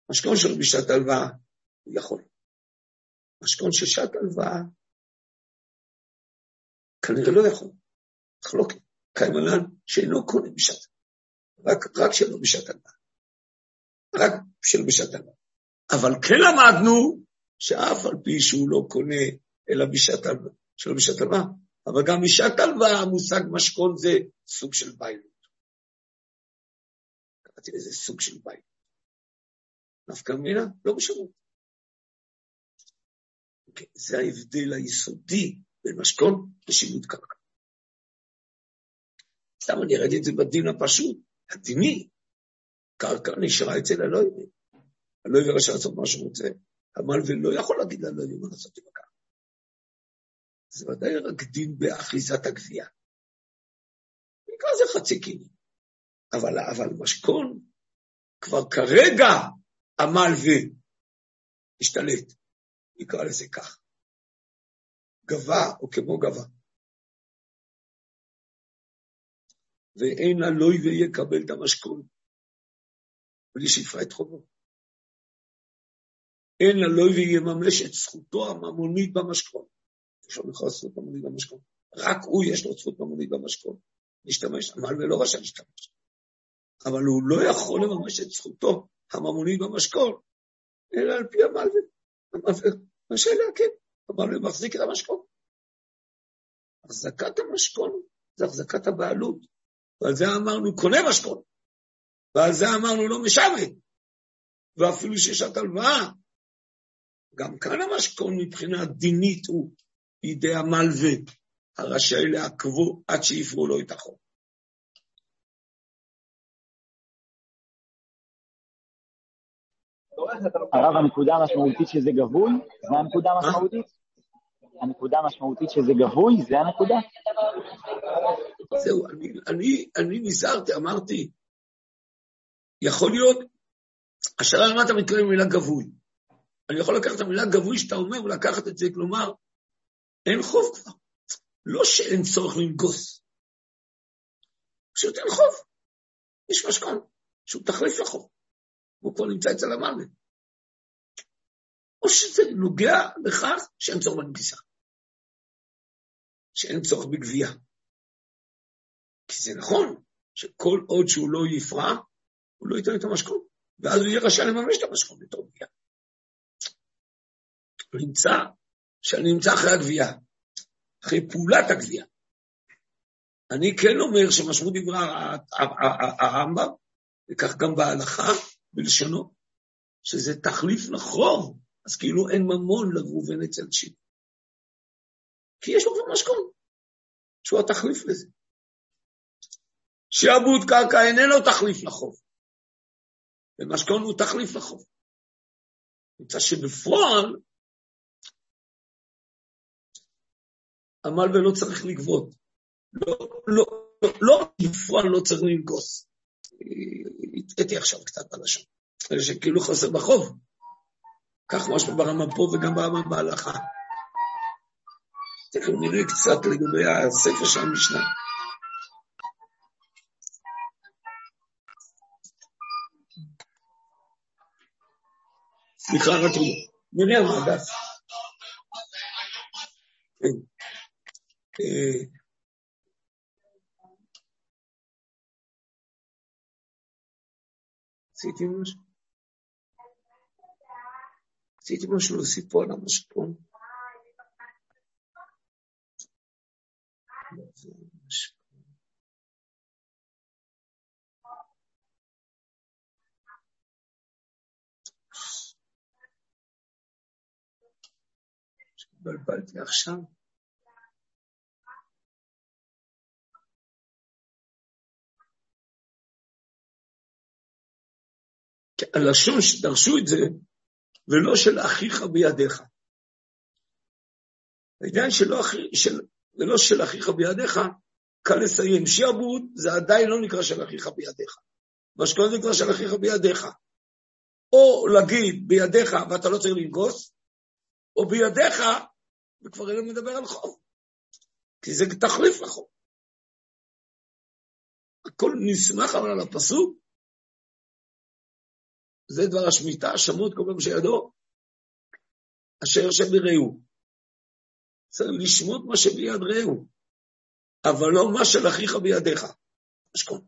A: משכון שלו בשעת הלוואה, הוא יכול. משכון של שעת הלוואה, כנראה לא יכול. חלוקת, קיימלן שאינו קונה בשעת הלוואה. רק שלו בשעת הלוואה. רק שלו בשעת הלוואה. אבל כן למדנו שאף על פי שהוא לא קונה אלא בשעת הלוואה, שלו בשעת הלוואה, אבל גם בשעת הלוואה המושג משכון זה סוג של ביילות. קראתי לזה סוג של ביילות. נפקא מינה, לא משנות. זה ההבדל היסודי בין משכון לשימוד קרקע. סתם אני ראיתי את זה בדין הפשוט, הדיני. קרקע נשארה אצל אלוהים. אלוהים רשע לעשות מה שהוא רוצה. המלווה לא יכול להגיד לאלוהים מה לעשות עם הקרקע. זה ודאי רק דין באחיזת הגבייה. נקרא זה חצי קיני. אבל משכון כבר כרגע המלווה השתלט. נקרא לזה כך. גבה או כמו גבה. ואין אלוהים יקבל את המשכון. בלי שיפרה את חובו. אין אלוהים יממש את זכותו הממונית במשכון. יש לו בכלל זכות ממונית במשכון. רק הוא יש לו זכות ממונית במשכון. להשתמש, המלווה לא רשע להשתמש. אבל הוא לא יכול לממש את זכותו הממונית במשכון, אלא על פי המלווה. המלווה רשאי להקים. המלווה מחזיק את המשכון. החזקת המשכון זה החזקת הבעלות. ועל זה אמרנו קונה משכון. ועל זה אמרנו לא משמט. ואפילו ששעת הלוואה. גם כאן המשכון מבחינה דינית הוא בידי המלווה, הרשאי לעקבו עד שיפרו לו את החוק.
B: הרב, הנקודה המשמעותית שזה גבוי, זה הנקודה המשמעותית? הנקודה המשמעותית שזה גבוי, זה הנקודה?
A: זהו, אני נזהרתי, אמרתי, יכול להיות, השאלה למה אתה מתכוון במילה גבוי? אני יכול לקחת את המילה גבוי שאתה אומר, ולקחת את זה, כלומר, אין חוב כבר. לא שאין צורך לנגוס. פשוט אין חוב. יש משכון, שהוא תחליף לחוב. הוא כבר נמצא אצל המלווה. או שזה נוגע לכך שאין צורך בנגיסה. שאין צורך בגבייה. כי זה נכון, שכל עוד שהוא לא יפרע, הוא לא ייתן את המשכון. ואז הוא יהיה רשאי לממש את המשכון בתור גבייה. הוא נמצא, שאני נמצא אחרי הגבייה, אחרי פעולת הגבייה. אני כן אומר שמשמעות דברי הרמב"ם, וכך גם בהלכה, בלשונו, שזה תחליף לחוב, אז כאילו אין ממון לראובן אצל שמעון. כי יש לו כבר משכון, שהוא התחליף לזה. שעבוד קרקע איננו תחליף לחוב, ומשכון הוא תחליף לחוב. נמצא שבפועל, המלווה לא צריך לגבות. לא, בפועל לא צריך לנגוס. התאתי עכשיו קצת בלשון. אלה שכאילו חוסר בחוב. כך משהו ברמה פה וגם ברמה בהלכה. תכף נראה קצת לגבי הספר של המשנה. סליחה, רק נראה מה הדף. עשיתי משהו להוסיף פה על המשכון. בלבלתי עכשיו. הלשון שדרשו את זה, ולא של אחיך בידיך. העניין ולא של אחיך בידיך, קל לסיים. שיעבוד זה עדיין לא נקרא של אחיך בידיך. משכון זה נקרא של אחיך בידיך. או להגיד בידיך ואתה לא צריך לנגוס, או בידיך, וכבר לא מדבר על חוב. כי זה תחליף לחוב. הכל נסמך אבל על הפסוק, זה דבר השמיטה, שמות כל פעם שידו, אשר יושב ברעהו. צריך לשמות מה שביד רעהו, אבל לא מה של אחיך בידיך. משכון.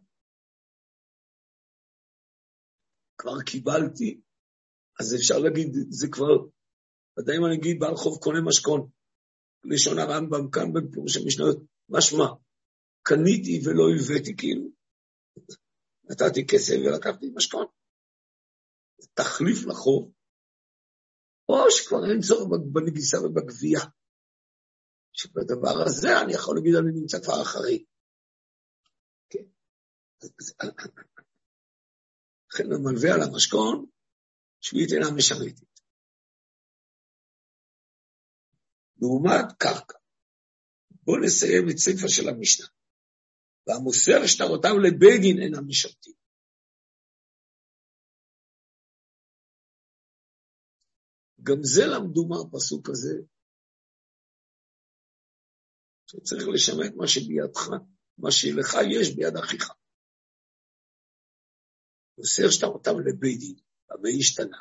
A: כבר קיבלתי, אז אפשר להגיד, זה כבר, ודאי אם אני אגיד, בעל חוב קונה משכון, לשון הרמב"ם כאן בפירוש המשנות, משמע, קניתי ולא הבאתי כאילו, נתתי כסף ולקחתי משכון, זה תחליף לחוב, או שכבר אין צורך בנגיסה ובגבייה, שבדבר הזה אני יכול להגיד, אני נמצא כבר אחרי. כן. לכן המלווה על המשכון, שביעית אינה משרתת. לעומת קרקע. בואו נסיים את ספר של המשנה. והמוסר שטרותיו לבית דין אינם משרתים. גם זה למדו מהפסוק הזה, שצריך לשמט מה שבידך, מה שלך יש ביד אחיך. מוסר שטרותיו לבית דין, אבל השתנה.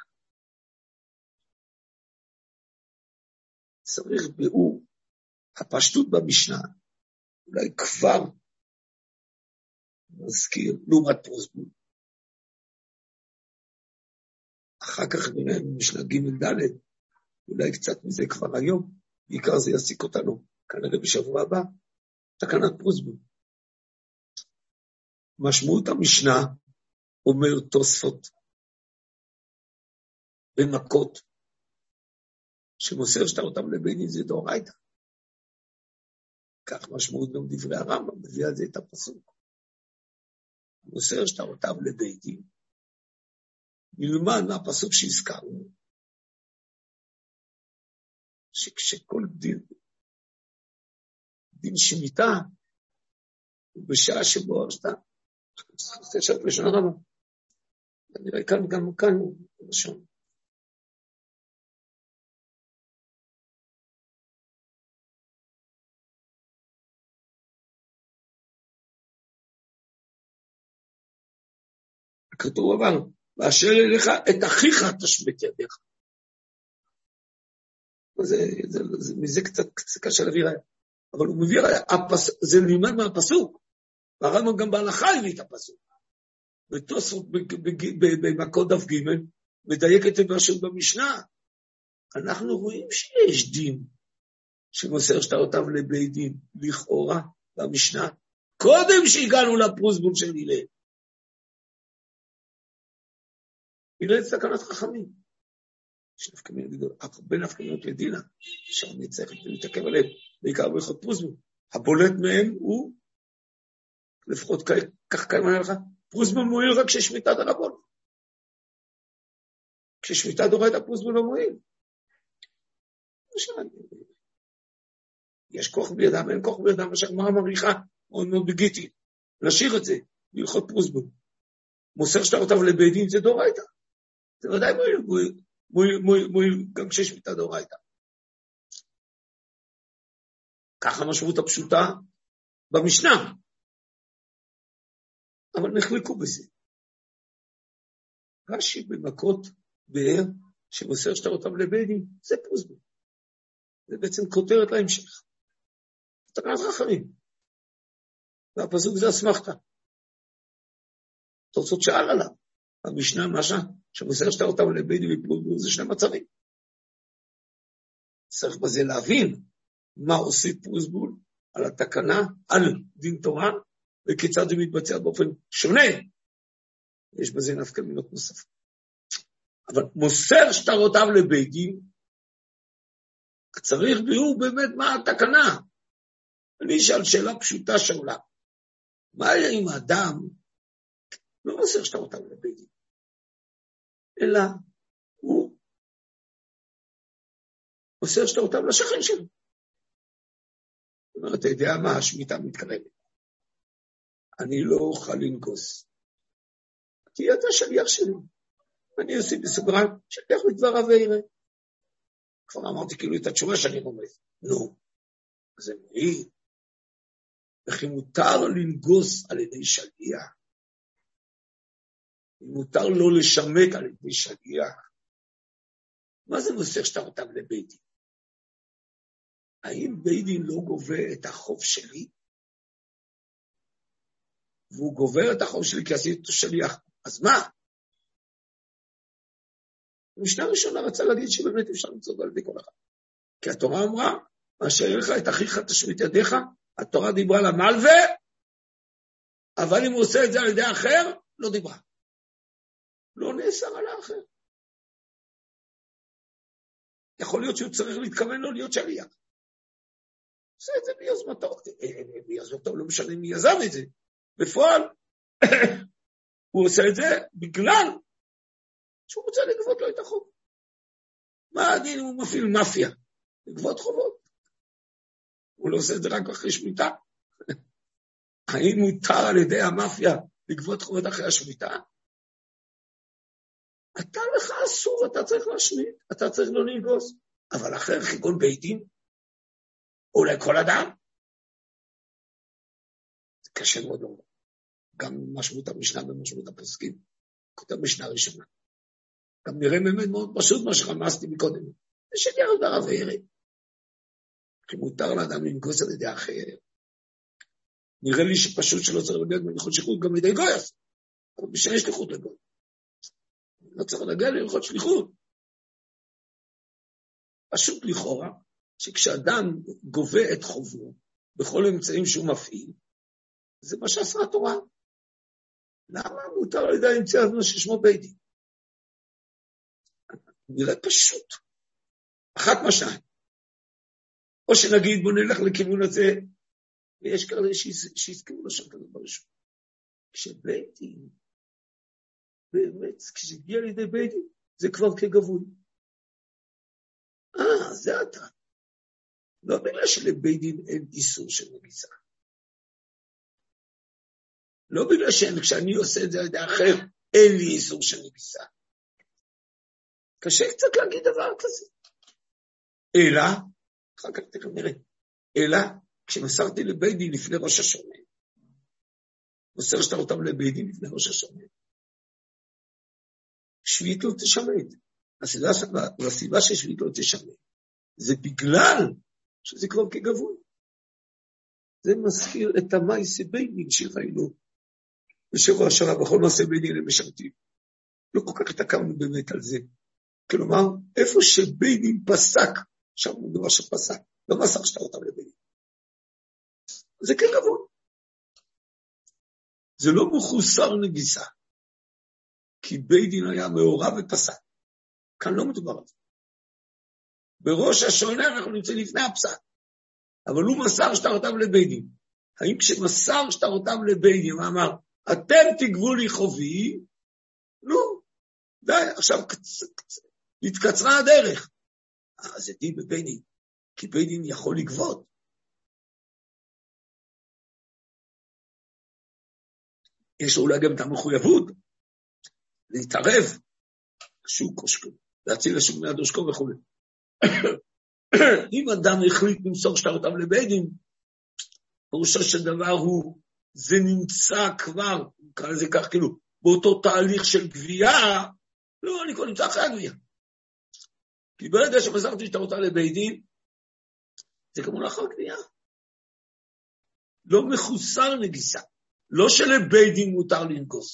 A: צריך ביאור הפשטות במשנה, אולי כבר נזכיר, לעומת פרוסבול. אחר כך נראה במשנה ג' ד', אולי קצת מזה כבר היום, בעיקר זה יסיק אותנו, כנראה בשבוע הבא, תקנת פרוסבול. משמעות המשנה, אומר תוספות, במכות, שמוסר שטרותיו לבית דין זה דאורייתא. כך משמעות גם דברי הרמב"ם, מביא על זה את הפסוק. מוסר שטרותיו לבית דין, נלמד מהפסוק שהזכרנו, שכשכל דין שמיטה, הוא בשעה שבו שאתה, זה שאת לשון הרמב"ם. אני רואה כאן, גם כאן הוא לשון. כתוב אבל, ואשר אליך את אחיך תשמט ידיך. מזה קצת קשה להביא ראיה. אבל הוא מביא ראיה, זה נלמד מהפסוק. והרמב"ם גם בהלכה הביא את הפסוק. ותוספות במכות דף ג' מדייק את משהו במשנה. אנחנו רואים שיש דין שמוסר שטרותיו לבית דין, לכאורה, במשנה, קודם שהגענו לפרוסבול של הלל. הלל סכנת חכמים. יש נפקמינות גדול, הרבה נפקמינות לדינה, שאני צריך להתעכב עליהם, בעיקר בהלכות פרוסבול. הבולט מהם הוא, לפחות כך כאן אומר לך, פרוסבול מועיל רק כששמיטה דרבנן. כששמיטה דאורייתא פרוסבול לא מועיל. יש כוח בידם, אין כוח בידם, מה שהגמרא מריחה, מאוד מאוד בגיטי. נשאיר את זה, בהלכות פרוסבול. מוסר שטרותיו לבית דין זה דאורייתא. זה ודאי מועיל גם כששמיטה דאורייתא. ככה המשמעות הפשוטה במשנה. אבל נחלקו בזה. רש"י במכות באר שמוסר שטרותיו לבית דין, זה פרוסבול. זה בעצם כותרת להמשך. תקנת חכמים. והפסוק זה אסמכתא. תוצאות שאל עליו. המשנה משהו שמוסר שטרותיו לבית דין ופרוסבול זה שני מצבים. צריך בזה להבין מה עושה פרוסבול על התקנה, על דין תורה, וכיצד זה מתבצע באופן שונה. יש בזה נפקמינות נוספות. אבל מוסר שטרותיו לבית דין, צריך ביאור באמת מה התקנה. אני אשאל שאלה פשוטה שעולה. מה היה אם האדם לא מוסר שטרותיו לבית דין? אלא הוא מוסר שטרותיו לשכן שלו. זאת אומרת, אתה יודע מה השמיטה מתקרבת. אני לא אוכל לנגוס. כי אתה שליח שלי. אני עושה בסוגריים, שליח מדבריו ויראה. כבר אמרתי כאילו את התשובה שאני רומז. נו, זה מועיל. וכי מותר לנגוס על ידי שליח. מותר לו לשמט על ידי שליח. מה זה מוסר שטרותיו לבית דין? האם בית דין לא גובה את החוב שלי? והוא גובר את החוב שלי כי עשיתי אותו שליח. אז מה? המשנה הראשונה רצה להגיד שבאמת אפשר למצוא על ידי כל אחד. כי התורה אמרה, אשר יהיה לך את אחיך תשמט ידיך, התורה דיברה למלווה, אבל אם הוא עושה את זה על ידי אחר, לא דיברה. לא נאסר על האחר. יכול להיות שהוא צריך להתכוון לו להיות שליח. עושה את זה ביוזמתו, לא משנה מי יזם את זה. בפועל, הוא עושה את זה בגלל שהוא רוצה לגבות לו את החוב. מה הדין? הוא מפעיל מאפיה, לגבות חובות. הוא לא עושה את זה רק אחרי שמיטה. האם מותר על ידי המאפיה לגבות חובות אחרי השמיטה? אתה לך אסור, אתה צריך להשמיט, אתה צריך לא לנגוס. אבל אחר כגון בית דין, אולי כל אדם, זה קשה מאוד לומר. גם משמעות המשנה ומשמעות הפוסקים, כותב משנה ראשונה. גם נראה באמת מאוד פשוט מה שרמזתי מקודם. זה שתיאר את הרב הערב. כי מותר לאדם לנגוס על ידי אחר. נראה לי שפשוט שלא צריך לגעת בלכות שליחות גם לידי גויס. אבל בשביל שליחות לגוי. לא צריך לגעת בלכות שליחות. פשוט לכאורה, שכשאדם גובה את חובו, בכל אמצעים שהוא מפעיל, זה מה שעשה התורה. למה מותר על ידי האמצעי הזה ששמו בית דין? נראה פשוט. אחת משניים. או שנגיד בוא נלך לכיוון הזה, ויש כאלה שהזכירו לו שם כזה בראשון. כשבית דין, באמת, כשהגיע לידי בית דין, זה כבר כגבוי. זה אתה. לא בגלל שלבית דין אין איסור של נגיסה. לא בגלל כשאני עושה את זה על ידי אחר, אין לי איסור של נגיסה. קשה קצת להגיד דבר כזה. אלא, אחר כך תכף נראה, אלא כשמסרתי לבית דין לפני ראש השונה, מוסר שטרותיו לבית דין לפני ראש השונה, שביעית לא תשמט. הסיבה ששביעית לא תשמט, זה בגלל שזה כבר כגבוי. זה מזכיר את המעשה בית דין שראינו בשבוע שעבר, בכל מעשה בית דין למשרתים. לא כל כך התעכבנו באמת על זה. כלומר, איפה שבית דין פסק, שם הוא דבר שפסק, לא מסר שטרותיו לבית דין. זה כגבוי. זה לא מחוסר נגיסה, כי בית דין היה מעורב ופסק. כאן לא מדובר על זה. בראש השונה אנחנו נמצאים לפני הפסק, אבל הוא מסר שטרותיו לבית דין. האם כשמסר שטרותיו לבית דין, הוא אמר, אתם תגבו לי חובי, לא, די, עכשיו התקצרה הדרך. זה דין בבית דין, כי בית דין יכול לגבות. יש לו אולי גם את המחויבות, להתערב, שוק או שקו, להציל לשוק מיד או שקו וכו'. אם אדם החליט למסור שטרותיו לבית דין, פירושו של דבר הוא, זה נמצא כבר, קרא לזה כך כאילו, באותו תהליך של גבייה, לא, אני כבר נמצא אחרי הגבייה. כי ברגע שמסרתי שטרותיו לבית דין, זה כמו לאחר גבייה. לא מחוסר נגיסה, לא שלבית דין מותר לנגוס.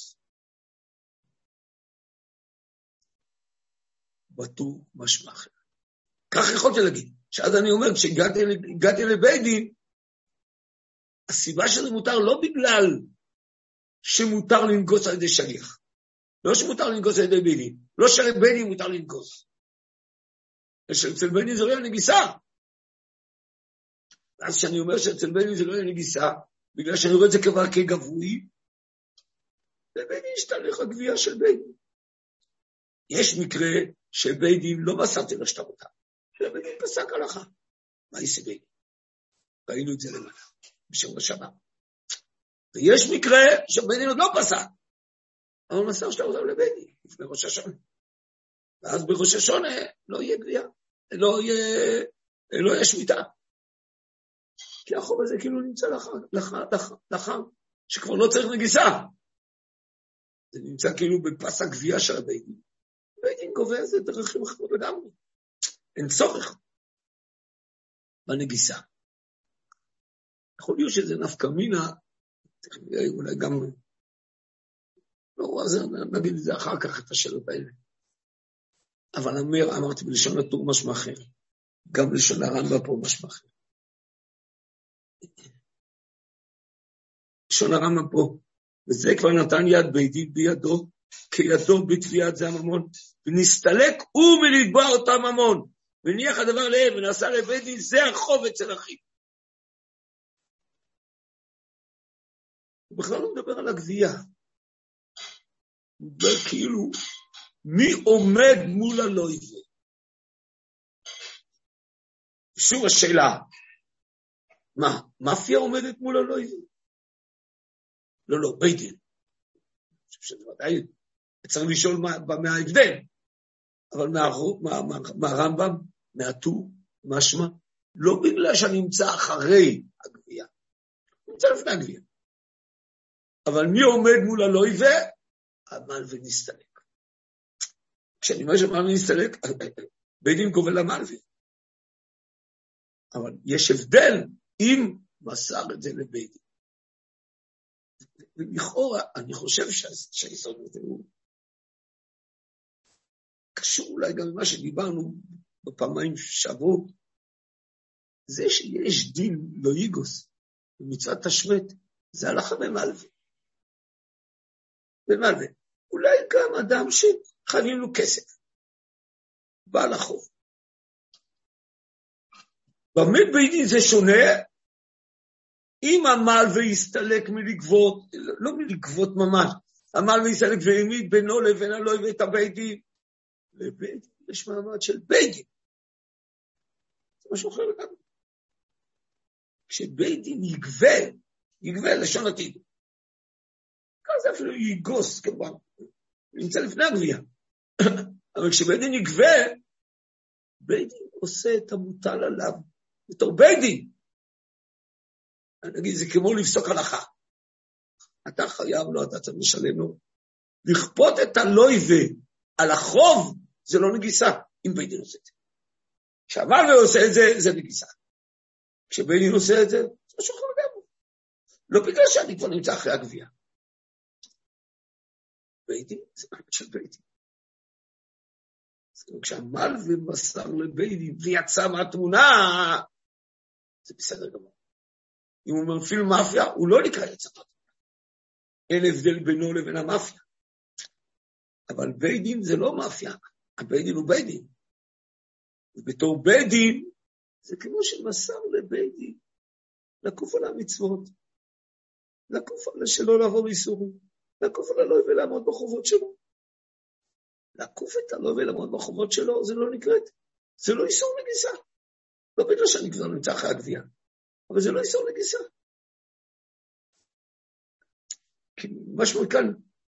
A: בטור משמע אחר. כך יכולתי להגיד, שאז אני אומר, כשהגעתי לבית דין, הסיבה שזה מותר לא בגלל שמותר לנגוס על ידי שליח, לא שמותר לנגוס על ידי בית דין, לא שלבית דין מותר לנגוס, אצל בית דין זה לא יהיה נגיסה. אז שאני אומר שאצל בית דין זה לא יהיה נגיסה, בגלל שאני רואה את זה כבר כגבוי, ובית דין ישתלך הגבייה של בית דין. יש מקרה שבית דין לא מסרתי לשטרותיו, שבית דין פסק הלכה. מה יעשה בית דין? ראינו את זה למעלה, בשבוע שעבר. ויש מקרה שבית דין עוד לא פסק, אבל מסר שטרותיו לבית דין, לפני ראש השונה. ואז בראש השונה לא יהיה גבייה, לא יהיה שמיטה. כי החוב הזה כאילו נמצא לאחר, שכבר לא צריך נגיסה. זה נמצא כאילו בפס הגבייה של הבית דין. בית דין גובה איזה דרכים אחרות לגמרי. אין צורך בנגיסה. יכול להיות שזה נפקא מינה, אולי גם, לא, אז נגיד את זה אחר כך את השאלות האלה. אבל אמרתי בלשון הטור משמע אחר. גם בלשון הרמב"ם פה משמע אחר. לשון הרמב"ם פה, וזה כבר נתן יד בית דין בידו, כידו בתביעת זה הממון, ונסתלק הוא מלתבוע אותה ממון, וניח הדבר להם, ונעשה לבית דין, זה החוב אצל אחי. הוא בכלל לא מדבר על הגבייה. הוא מדבר כאילו, מי עומד מול הלויבה? שוב השאלה, מה, מאפיה עומדת מול הלויבה? לא, בית דין. אני חושב שזה ודאי, צריך לשאול מה ההבדל. אבל מהרמב"ם, מהטור, משמע, לא בגלל שאני נמצא אחרי הגבייה. נמצא לפני הגבייה. אבל מי עומד מול הלויבה? המלווה נסתלק. כשאני אומר שהמלווה נסתלק, בית דין קובל למלווה. אבל יש הבדל אם מסר את זה לבית דין. ולכאורה, אני חושב שהיסוד הזה הוא קשור אולי גם למה שדיברנו בפעמיים שעברו, זה שיש דין לא ייגוס, במצוות תשמט, זה הלכה במלווה. במלווה. אולי גם אדם שחייבים לו כסף, בעל החוב. באמת בית דין זה שונה, אם המלווה יסתלק מלגבות, לא מלגבות ממש, המלווה יסתלק והעמיד בינו לבין הלויבה את הבית דין, לבית דין יש מעמד של בית דין. זה משהו אחר לגמרי. כשבית דין יגבה לשון עתיד. כאן זה אפילו ייגוס, כמובן, נמצא לפני הגבייה. אבל כשבית דין יגבה, בית דין עושה את המוטל עליו, בתור בית דין. אני אגיד, זה כמו לפסוק הלכה. אתה חייב לו, אתה צריך לשלם לו. לכפות את הלויבה על החוב, זה לא נגיסה, אם בית דין עושה את זה. כשהמלווה עושה את זה, זה נגיסה. כשבית דין עושה את זה, זה משהו אחר לגמרי. לא בגלל שאני כבר נמצא אחרי הגבייה. בית דין, זה מעמד של בית דין. כשהמלווה מסר לבית דין ויצא מהתמונה, זה בסדר גמור. אם הוא מפעיל מאפיה, הוא לא נקרא יצא מהתמונה. אין הבדל בינו לבין המאפיה. אבל בית דין זה לא מאפיה. הבית דין הוא בית דין. ובתור בית דין, זה כמו שמסר לבית דין, לקוף על המצוות, לקוף על שלא לעבור איסורים, לקוף על הלוי ולעמוד בחובות שלו. לקוף את הלוי ולעמוד בחובות שלו, זה לא נקראת. זה לא איסור נגיסה. לא בגלל שאני כבר נמצא אחרי הגבייה, אבל זה לא איסור נגיסה. כי משהו כאן,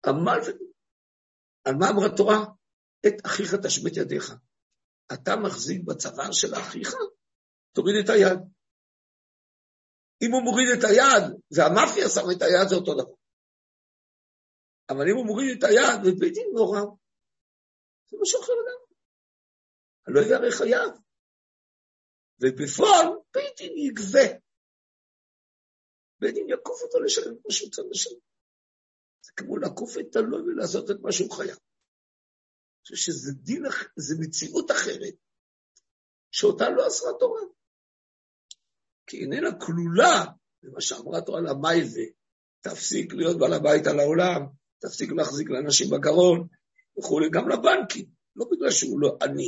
A: על מה אמרה תורה? את אחיך תשמט ידיך. אתה מחזיק בצוואר של אחיך, תוריד את היד. אם הוא מוריד את היד, והמאפיה שם את היד, זה אותו דבר. אבל אם הוא מוריד את היד, ובית דין נורא, זה משהו אחר לגמרי. הלא ירא חייב. ובפועל, בית דין יגבה. בית דין יקוף אותו לשלם את מה שהוא צריך לשלם. זה כמו לקוף את הלוי ולעשות את מה שהוא חייב. אני חושב שזה דין, זה מציאות אחרת, שאותה לא עשרה תורה. כי איננה כלולה, במה שאמרה תורה למייבה, תפסיק להיות בעל הבית על העולם, תפסיק להחזיק לאנשים בגרון, וכו', גם לבנקים, לא בגלל שהוא לא עני.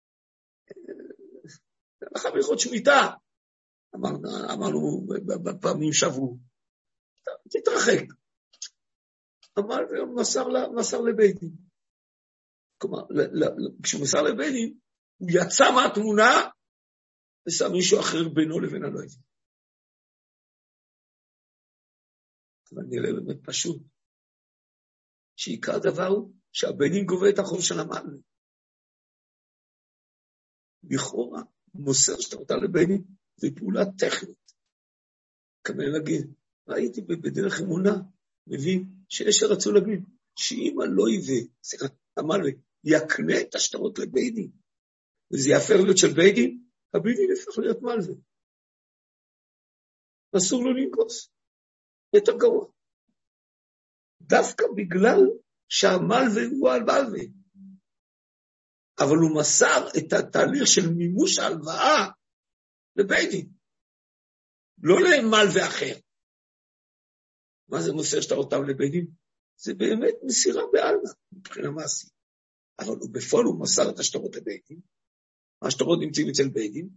A: לך ביחוד שמיטה, אמרנו בפעמים שבוע, תתרחק. אבל מסר לבית דין. כלומר, כשהוא מסר לבית דין, הוא יצא מהתמונה, ושם מישהו אחר בינו לבין הלוי. אבל נראה באמת פשוט, שעיקר הדבר הוא שהבית דין גובה את החוב של המלווה. לכאורה, מוסר שאתה אותה לבית דין, זה פעולה טכנית. כמה להגיד, ראיתי בדרך אמונה, מבין שיש שרצו להגיד, שאם המלווה יקנה את השטרות לבית-דין, וזה יהפך להיות של בית-דין, הבית-דין יהפך להיות מלווה. אסור לו לנגוס. יותר גרוע. דווקא בגלל שהמלווה הוא המלווה. אבל הוא מסר את התהליך של מימוש ההלוואה לבית-דין. לא למלווה אחר. מה זה מוסר שטרותיו לבית-דין? זה באמת מסירה בעלמא, מבחינה מעשית. אבל בפועל הוא מסר את השטרות לבית-דין. השטרות נמצאים אצל בית-דין.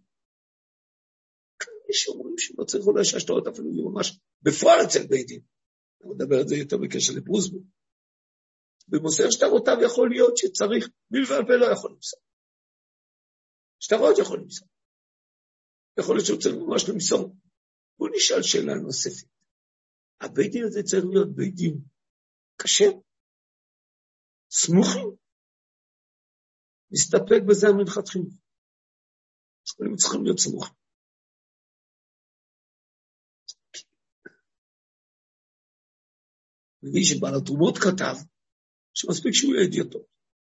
A: יש אומרים שלא צריך אולי שהשטרות אפילו יהיו ממש בפועל אצל בית-דין. אני מדבר את זה יותר בקשר לפרוזבול. במוסר שטרותיו יכול להיות שצריך, מלווה לא יכול למסור. שטרות יכול למסור. יכול להיות שהוא צריך ממש למסור. בוא נשאל שאלה נוספת. הבית-דין הזה צריך להיות בית-דין קשה, סמוכים. נסתפק בזה מלכתחילה. הם צריכים להיות סמוכים. מביא שבעל התרומות כתב, שמספיק שהוא יהיה אדיוטות.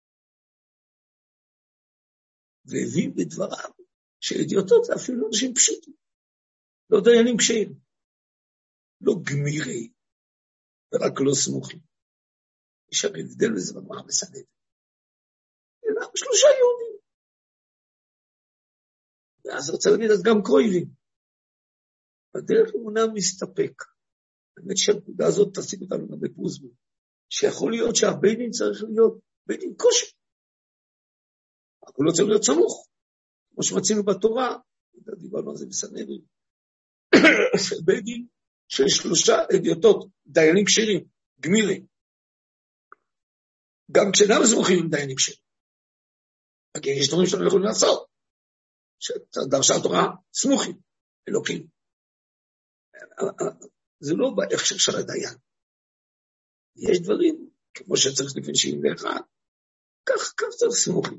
A: והביא בדבריו, שאדיוטות זה אפילו אנשים פשוטים. לא דיינים קשיים. לא גמירי, ורק לא סמוכים. יש הרי הבדל בזה במה מסנד. אלא 3 יהודים. ואז רוצה להגיד, אז גם קרויבים. בדרך אמונה מסתפק. באמת שהנקודה הזאת תשיג אותנו גם בפרוזבול. שיכול להיות שהבית-דין צריך להיות בית-דין כושר. הוא לא צריך להיות סמוך. כמו שמצינו בתורה, דיברנו על זה בסנהדרין. בית-דין של 3 אדיוטות, דיינים כשרים, גמירים. גם כשאינם סמוכים עם דיינים כשרים. יש דברים שאנחנו יכולים לעשות. שדרשה התורה סמוכים, אלוקים. זה לא בהכשר של הדיין. יש דברים, כמו שצריך לפני 71, כך צריך סמוכים.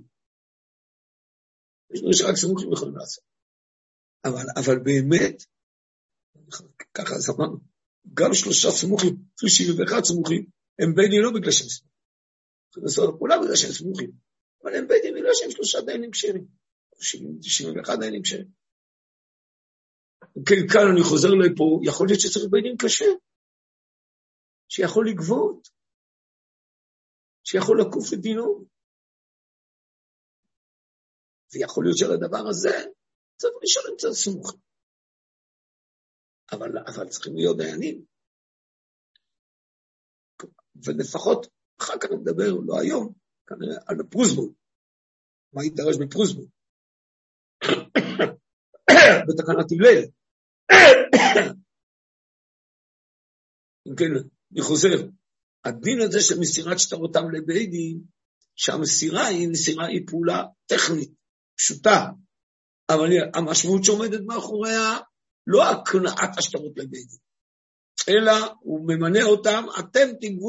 A: יש דברים שרק סמוכים יכולים לעשות. אבל באמת, ככה זמן, גם 3 סמוכים, אפילו 71 סמוכים, הם בית-דין לא בגלל שהם סמוכים. לעשות הפעולה בגלל שהם סמוכים. אבל הם בית-דין בגלל שהם 3 דיינים כשרים. 71 דיינים כשרים. כן, כאן אני חוזר לפה, יכול להיות שצריך בית-דין קשה. שיכול לגבות. שיכול לקוף את דינו. ויכול להיות שעל הדבר הזה, צריך לשאול אם צריך סמוכים. אבל צריכים להיות דיינים. ולפחות, אחר כך נדבר, לא היום, כנראה על הפרוזבול. מה ידרש בפרוזבול? בתקנת הלל. אם כן, אני חוזר. הדין הזה של מסירת שטרותיו לבית-דין, שהמסירה היא פעולה טכנית, פשוטה, אבל המשמעות שעומדת מאחוריה, לא הקנאת השטרות לבית-דין, אלא הוא ממנה אותם, אתם תגבו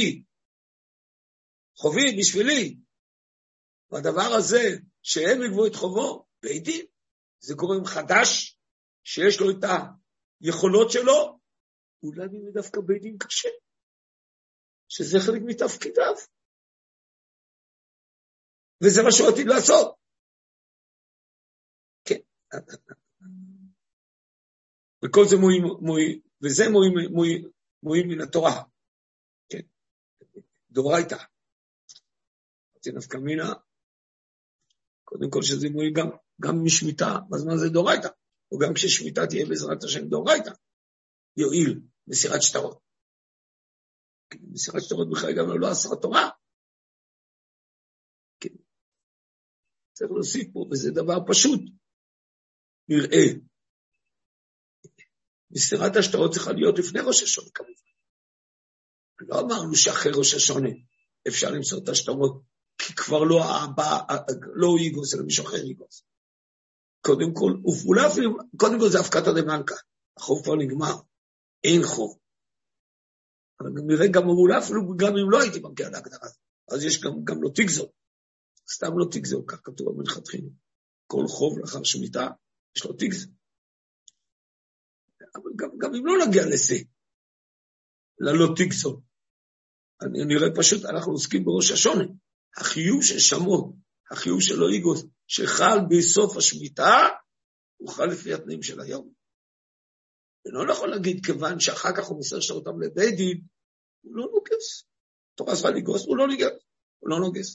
A: חובי בשבילי, והדבר הזה, שהם יגבו את חובו, בית-דין, זה גורם חדש, שיש לו את היכולות שלו, אולי דווקא בית-דין קשה, שזה חלק מתפקידיו, וזה מה שהוא עתיד לעשות. כן. וכל זה וזה מועיל מן התורה. כן. דורייתא. נפקא מינה, קודם כל שזה מועיל גם משמיטה, בזמן זה דורייתא, או גם כששמיטה תהיה בעזרת השם דורייתא, יועיל מסירת שטרות. מסירת שטרות בכלל גם לא עשרה תורה. כן. צריך להוסיף פה, וזה דבר פשוט. נראה. מסירת השטרות צריכה להיות לפני ראש השונה, כמובן. לא אמרנו שאחרי ראש השונה אפשר למסור את השטרות, כי כבר לא הוא ייגוס, אלא מישהו אחר ייגוס. קודם כל זה הפקתא דמלכא. החוב כבר נגמר. אין חוב. אבל נראה גם מולה, אפילו גם אם לא הייתי מגיע להגדרה. אז יש גם לא תגזור. סתם לא תגזור, כך כתוב מלכתחילה. כל חוב לאחר שמיטה, יש לו תגזור. אבל גם אם לא נגיע לזה, ללא תגזור. נראה פשוט, אנחנו עוסקים בראש השונה. החיוב של שמות, החיוב של אויגוס, שחל בסוף השמיטה, הוא חל לפי התנאים של היום. ולא יכול להגיד, כיוון שאחר כך הוא מוסר שאותם לבית דין, הוא לא נוגס. תורה אסרה לגוס, הוא לא נוגס.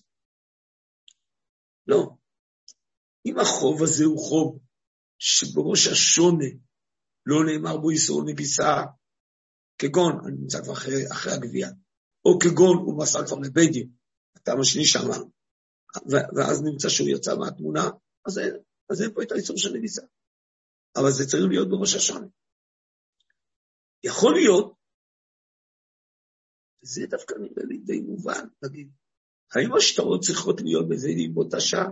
A: לא. אם החוב הזה הוא חוב, שבראש השונה לא נאמר בו איסור נגיסה, כגון, אני נמצא כבר אחרי הגבייה, או כגון הוא מסר כבר לבית דין, הטעם השני שאמר, ואז נמצא שהוא יצא מהתמונה, אז אין פה את האיסור של נגיסה. אבל זה צריך להיות בראש השונה. יכול להיות, זה דווקא נראה לי די מובן, נגיד, האם השטרות צריכות להיות בבית באותה שעה?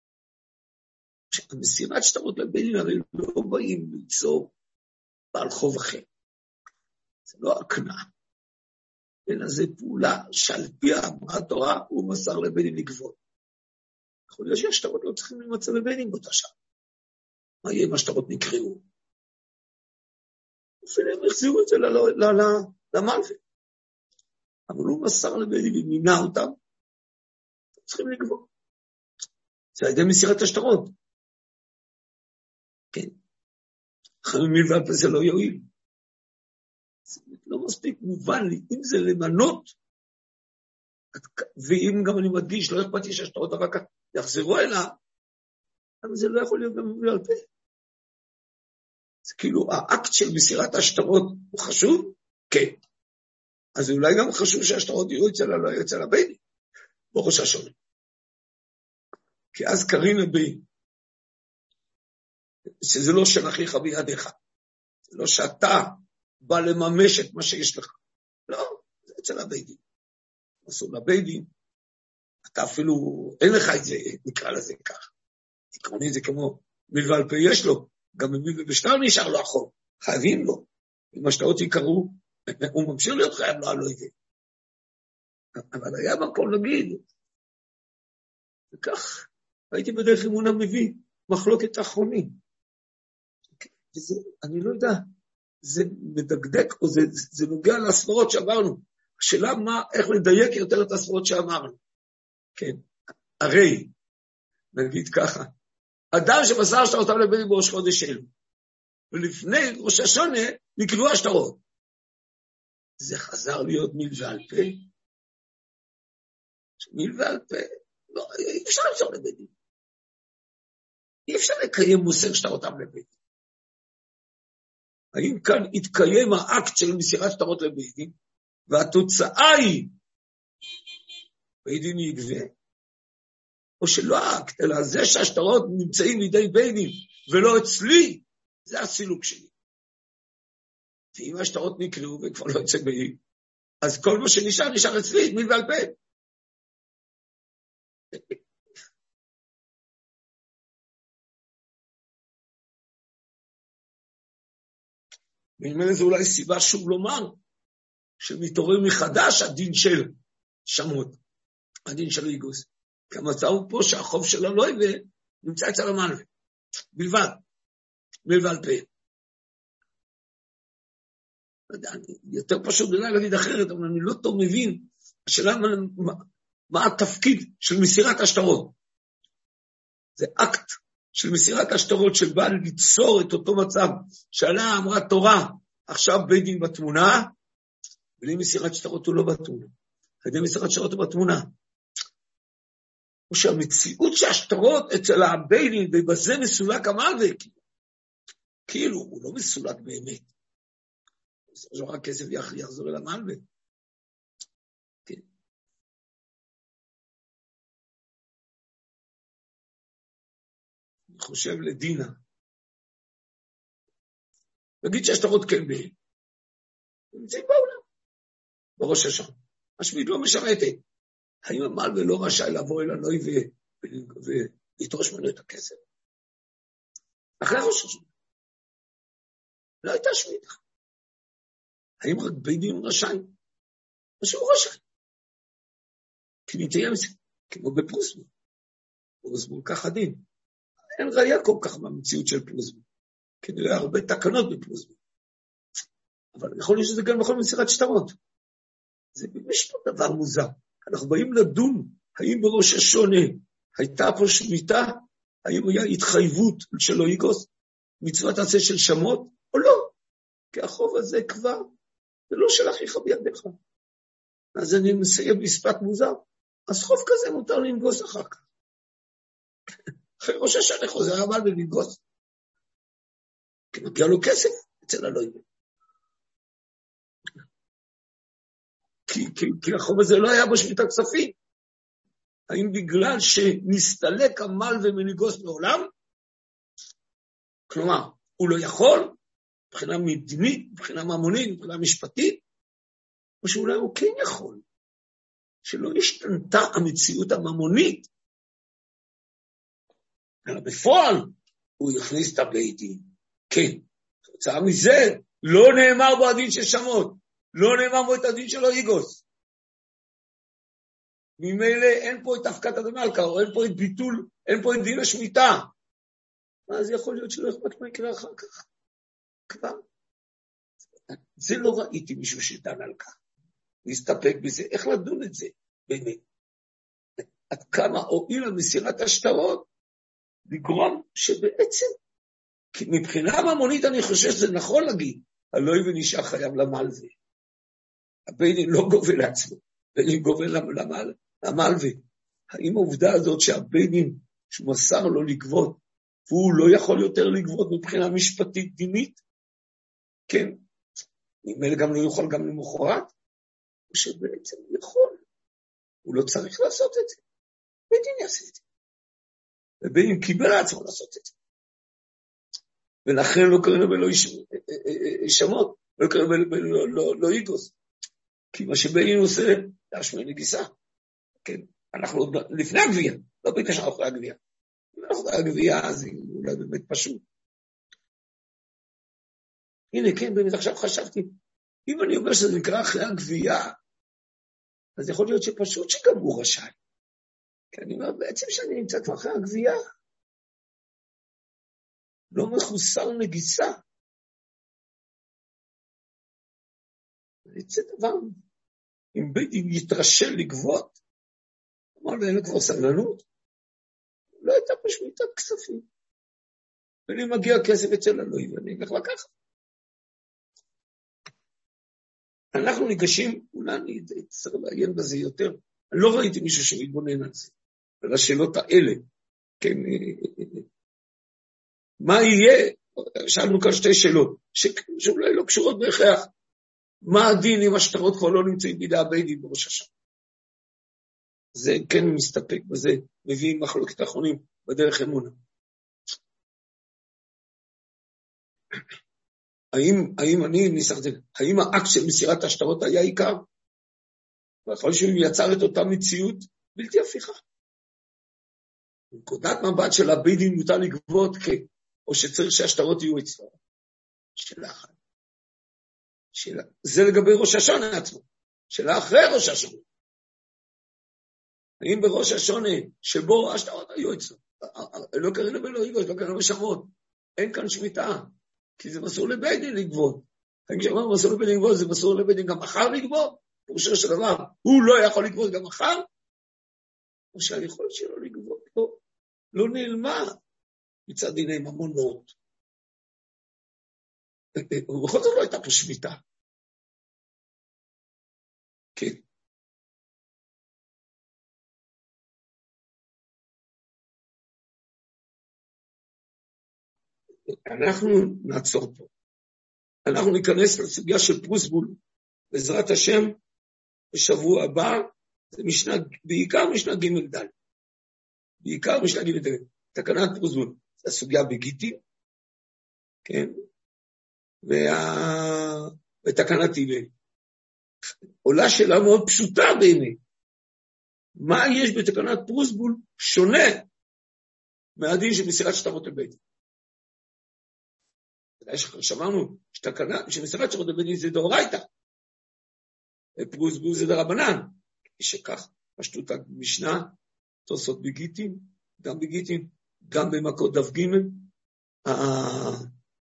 A: המסירת שטרות לבית הרי לא באים ליצור בעל חוב אחר. זה לא הקנאה, אלא זה פעולה שעל פי אמרת התורה הוא מסר לבית לגבות. יכול להיות שהשטרות לא צריכים להימצא בבית באותה שעה. מה יהיה אם השטרות נקראו? אפילו הם החזירו את זה למלווה. אבל הוא מסר לבית ומינה אותם, צריכים לגבות. זה על ידי מסירת השטרות. כן. חמימי ועל זה לא יועיל. זה לא מספיק מובן לי, אם זה למנות, ואם גם אני מדגיש, לא אכפת לי שהשטרות אחר כך יחזרו אליו, אבל זה לא יכול להיות גם בעל פה. זה כאילו, האקט של מסירת השטרות הוא חשוב? כן. אז אולי גם חשוב שהשטרות יהיו אצל הבית, בראש השונה. כי אז קרין לבית, שזה לא של אחיך בידיך, זה לא שאתה בא לממש את מה שיש לך. לא, זה אצל הבית. אסור לבית, אתה אפילו, אין לך את זה, נקרא לזה כך. עקרונית זה כמו מיל ועל פה יש לו, גם מיל ובשטר נשאר לו החוב, חייבים לו. אם השטרות יקראו, הוא ממשיך להיות חייב לו, לא יהיה. אבל היה מקום להגיד, וכך, הייתי בדרך אמונה מביא, מחלוקת האחרונים. וזה, אני לא יודע, זה מדקדק, או זה נוגע לסברות שעברנו. השאלה איך לדייק יותר את הסברות שאמרנו. כן, הרי, נגיד ככה, אדם שמסר שטרותיו לבית בראש חודש אלו, ולפני ראש השונה נקראו השטרות. זה חזר להיות מיל ועל פה? מיל ועל פה, לא, אי אפשר למסור לבית דין. אי אפשר לקיים מוסר שטרותיו לבית דין. האם כאן התקיים האקט של מסירת שטרות לבית דין, והתוצאה היא, בית דין יגבה, או שלא האקט, אלא זה שהשטרות נמצאים לידי בית דין, ולא אצלי, זה הסילוק שלי. ואם השטרות נקראו וכבר לא יצא בית דין, אז כל מה נשאר אצלי, מיל ועל פה. ואם זה אולי סיבה שוב לומר, שמתעורר מחדש הדין של שמות, הדין של איגוס. כי המצב הוא פה שהחוב של הלויבה נמצא אצל המלווה, בלבד, מיל ועל פה. יותר פשוט אולי להגיד אחרת, אבל אני לא טוב מבין, השאלה מה התפקיד של מסירת השטרות. זה אקט של מסירת השטרות שבא ליצור את אותו מצב, שעלה אמרה תורה, עכשיו בית דין בתמונה, בלי מסירת שטרות הוא לא בתמונה. על ידי מסירת שטרות הוא בתמונה. או שהמציאות שהשטרות אצל הבית דין, ובזה מסולק המלווה, כאילו הוא לא מסולק באמת. זו רק כסף יחזור אל המלווה. כן. אני חושב לדינה. נגיד שהשטרות כן בהם. נמצאים בעולם. בראש השם. השביעית לא משרתת. האם המלווה לא רשאי לבוא אל הנוי ולתרוש ממנו את הכסף? אחרי ראש השם. לא הייתה שביעית. האם רק בית דין רשאי? מה שהוא רשאי. כי נתהיה מזה, כמו בפרוסמול. פרוסמול ככה דין. אין ראייה כל כך במציאות של פרוסמול. כי נראה הרבה תקנות בפרוסמול. אבל יכול להיות שזה גם בכל מסירת שטרות. זה ממש פה דבר מוזר. אנחנו באים לדון, האם בראש השונה הייתה פה שמיטה, האם היה התחייבות של אויגוס, מצוות עשה של שמות, או לא? כי החוב הזה כבר, זה לא של אחיך בידיך. אז אני מסיים משפט מוזר, אז חוב כזה מותר לנגוס אחר כך. אחרי ראש השנה חוזר אבל ולנגוס. כי מגיע לו כסף אצל אלוהים. כי החוב הזה לא היה בשמיטת כספים. האם בגלל שנסתלק עמל ומנגוס מעולם? כלומר, הוא לא יכול, מבחינה מדינית, מבחינה ממונית, מבחינה משפטית, או שאולי הוא כן יכול, שלא השתנתה המציאות הממונית, אלא בפועל הוא יכניס את הבית דין. כן, תוצאה מזה לא נאמר בו הדין של שמות, לא נאמר בו את הדין של אויגוס. ממילא אין פה את הפקת הדמלכה, או אין פה את ביטול, אין פה את דין השמיטה. אז יכול להיות שלא אכפת מה יקרה אחר כך. כבר. זה לא ראיתי מישהו שדן על כך. להסתפק בזה. איך לדון את זה? באמת. עד כמה הועילה מסירת השטרות, לגרום שבעצם, כי מבחינה ממונית אני חושב שזה נכון להגיד, הלוי ונשאר חייב למלווה. הביידין לא גובל לעצמו, הביידין גובל למלווה. האם העובדה הזאת שהביידין, שהוא מסר לו לגבות, והוא לא יכול יותר לגבות מבחינה משפטית דינית? כן. ממילא גם לא יוכל גם למחרת, או שבעצם יכול. הוא לא צריך לעשות את זה. ביידין יעשה את זה. וביידין קיבל לעצמו לעשות את זה. ולכן לא קראנו בלא שמות, לא קראנו בלא איגוס. כי מה שביידין עושה, להשמיע נגיסה. כן. אנחנו לפני הגבייה, לא בקשר אחרי הגבייה. אם אנחנו הגבייה, אז היא אולי באמת פשוט. הנה, כן, באמת עכשיו חשבתי, אם אני אומר שזה נקרא אחרי הגבייה, אז יכול להיות שפשוט שגם הוא רשאי. כי אני אומר, בעצם שאני נמצא כבר אחרי הגבייה, לא מחוסר נגיסה. זה דבר, אם בית-דין יתרשל לגבות, אמר לו, אין לו כבר סבלנות, לא הייתה פה שמיטת כספים. ואני מגיע כסף אצל אלוהים, ואני אלך לקחת. אנחנו ניגשים, אולי אני צריך לעיין בזה יותר, אני לא ראיתי מישהו שמתבונן על זה, על השאלות האלה, כן, מה יהיה, שאלנו כאן שתי שאלות, שאולי לא קשורות בהכרח, מה הדין אם השטרות כבר לא נמצאים בידי הבית-דין בראש השנה? זה כן מסתפק בזה, מביאים מחלוקת האחרונים בדרך אמונה. האם האקט של מסירת השטרות היה עיקר? ויכול שהוא יצר את אותה מציאות בלתי הפיכה. נקודת מבט של הבית-דין מותר לגבות או שצריך שהשטרות יהיו אצלו. שאלה אחת. זה לגבי ראש השונה עצמו. שאלה אחרי ראש השונה. האם בראש השונה שבו השטרות היו אצלו? לא קראנו בלא קראנו בשמות. אין כאן שמיטה. כי זה מסור לבית-דין לגבות. האם כשאמרנו מסור לבית-דין לגבות, זה מסור לבית-דין גם מחר לגבות? פירושו של דבר, הוא לא יכול לגבות גם מחר? או שהיכולת שלו לגבות לא נעלמה מצד דיני ממונות. ובכל זאת לא הייתה פה שמיטה. כן. אנחנו נעצור פה. אנחנו ניכנס לסוגיה של פרוסבול, בעזרת השם, בשבוע הבא, זה בעיקר משנה ג' ד'. בעיקר משנה ג' ד'. תקנת פרוסבול, זה הסוגיה בגיטים, כן? ותקנת הלל. עולה שאלה מאוד פשוטה בעיני. מה יש בתקנת פרוסבול שונה מהדין של מסירת שטרות לבית? שמענו שמסירת שטרות לבית זה דאורייתא. פרוסבול זה דרבנן. שכך, פשטות המשנה, תוספות בגיטים, גם במכות דף ג'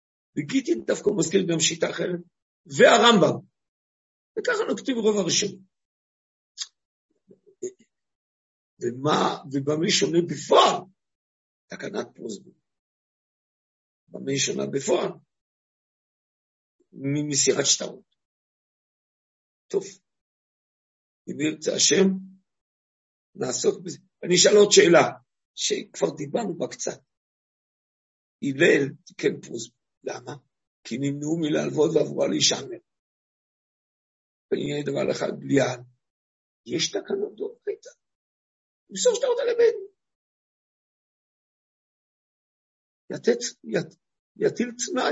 A: בגיטין דווקא הוא מזכיר גם שיטה אחרת, והרמב"ם, וככה נוקטים רוב הראשונים. ובמה שונה בפועל? תקנת פרוזבול. במה שונה בפועל? ממסירת שטרות. טוב. אם ירצה השם, נעסוק בזה. אני אשאל עוד שאלה, שכבר דיברנו בה קצת. הלל תיקן פרוזבול. למה? כי נמנעו מלהלוות ועבורה להישמר. ואני דבר אחד בלי העל. יש תקנות דורייתא. למסור שטרות על הבן. יטיל תנאי.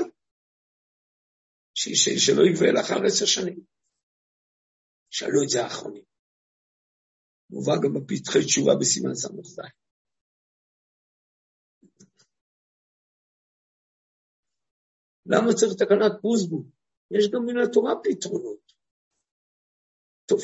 A: שלא יגבה לאחר 10 שנים. שאלו את זה האחרונים. מובא גם בפתחי תשובה בסימן ס"ז. למה צריך תקנת פרוזבול? יש גם מן התורה פתרונות. טוב.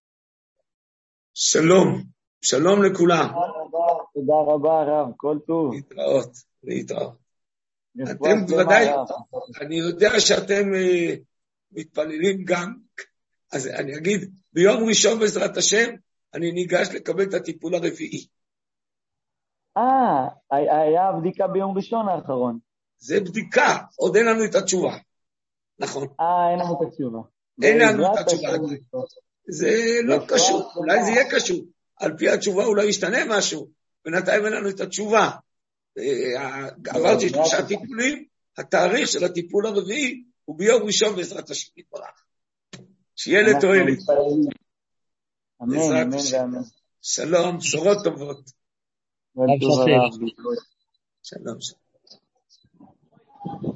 A: שלום לכולם.
B: תודה רבה הרב, כל טוב.
A: להתראות. אתם בוודאי, אני יודע שאתם מתפללים גם, אז אני אגיד, ביום ראשון בעזרת השם, אני ניגש לקבל את הטיפול הרביעי.
B: היה בדיקה ביום ראשון האחרון.
A: זה בדיקה, עוד אין לנו את התשובה. נכון.
B: אין לנו את התשובה.
A: אין לנו את התשובה. זה לא קשור, אולי זה יהיה קשור. על פי התשובה אולי ישתנה משהו, בינתיים אין לנו את התשובה. עברתי 3 טיפולים, התאריך של הטיפול הרביעי הוא ביום ראשון בעזרת השם יתברך. שיהיה לתועלת.
B: אמן, אמן ואמן.
A: שלום, בשורות טובות.
B: שלום.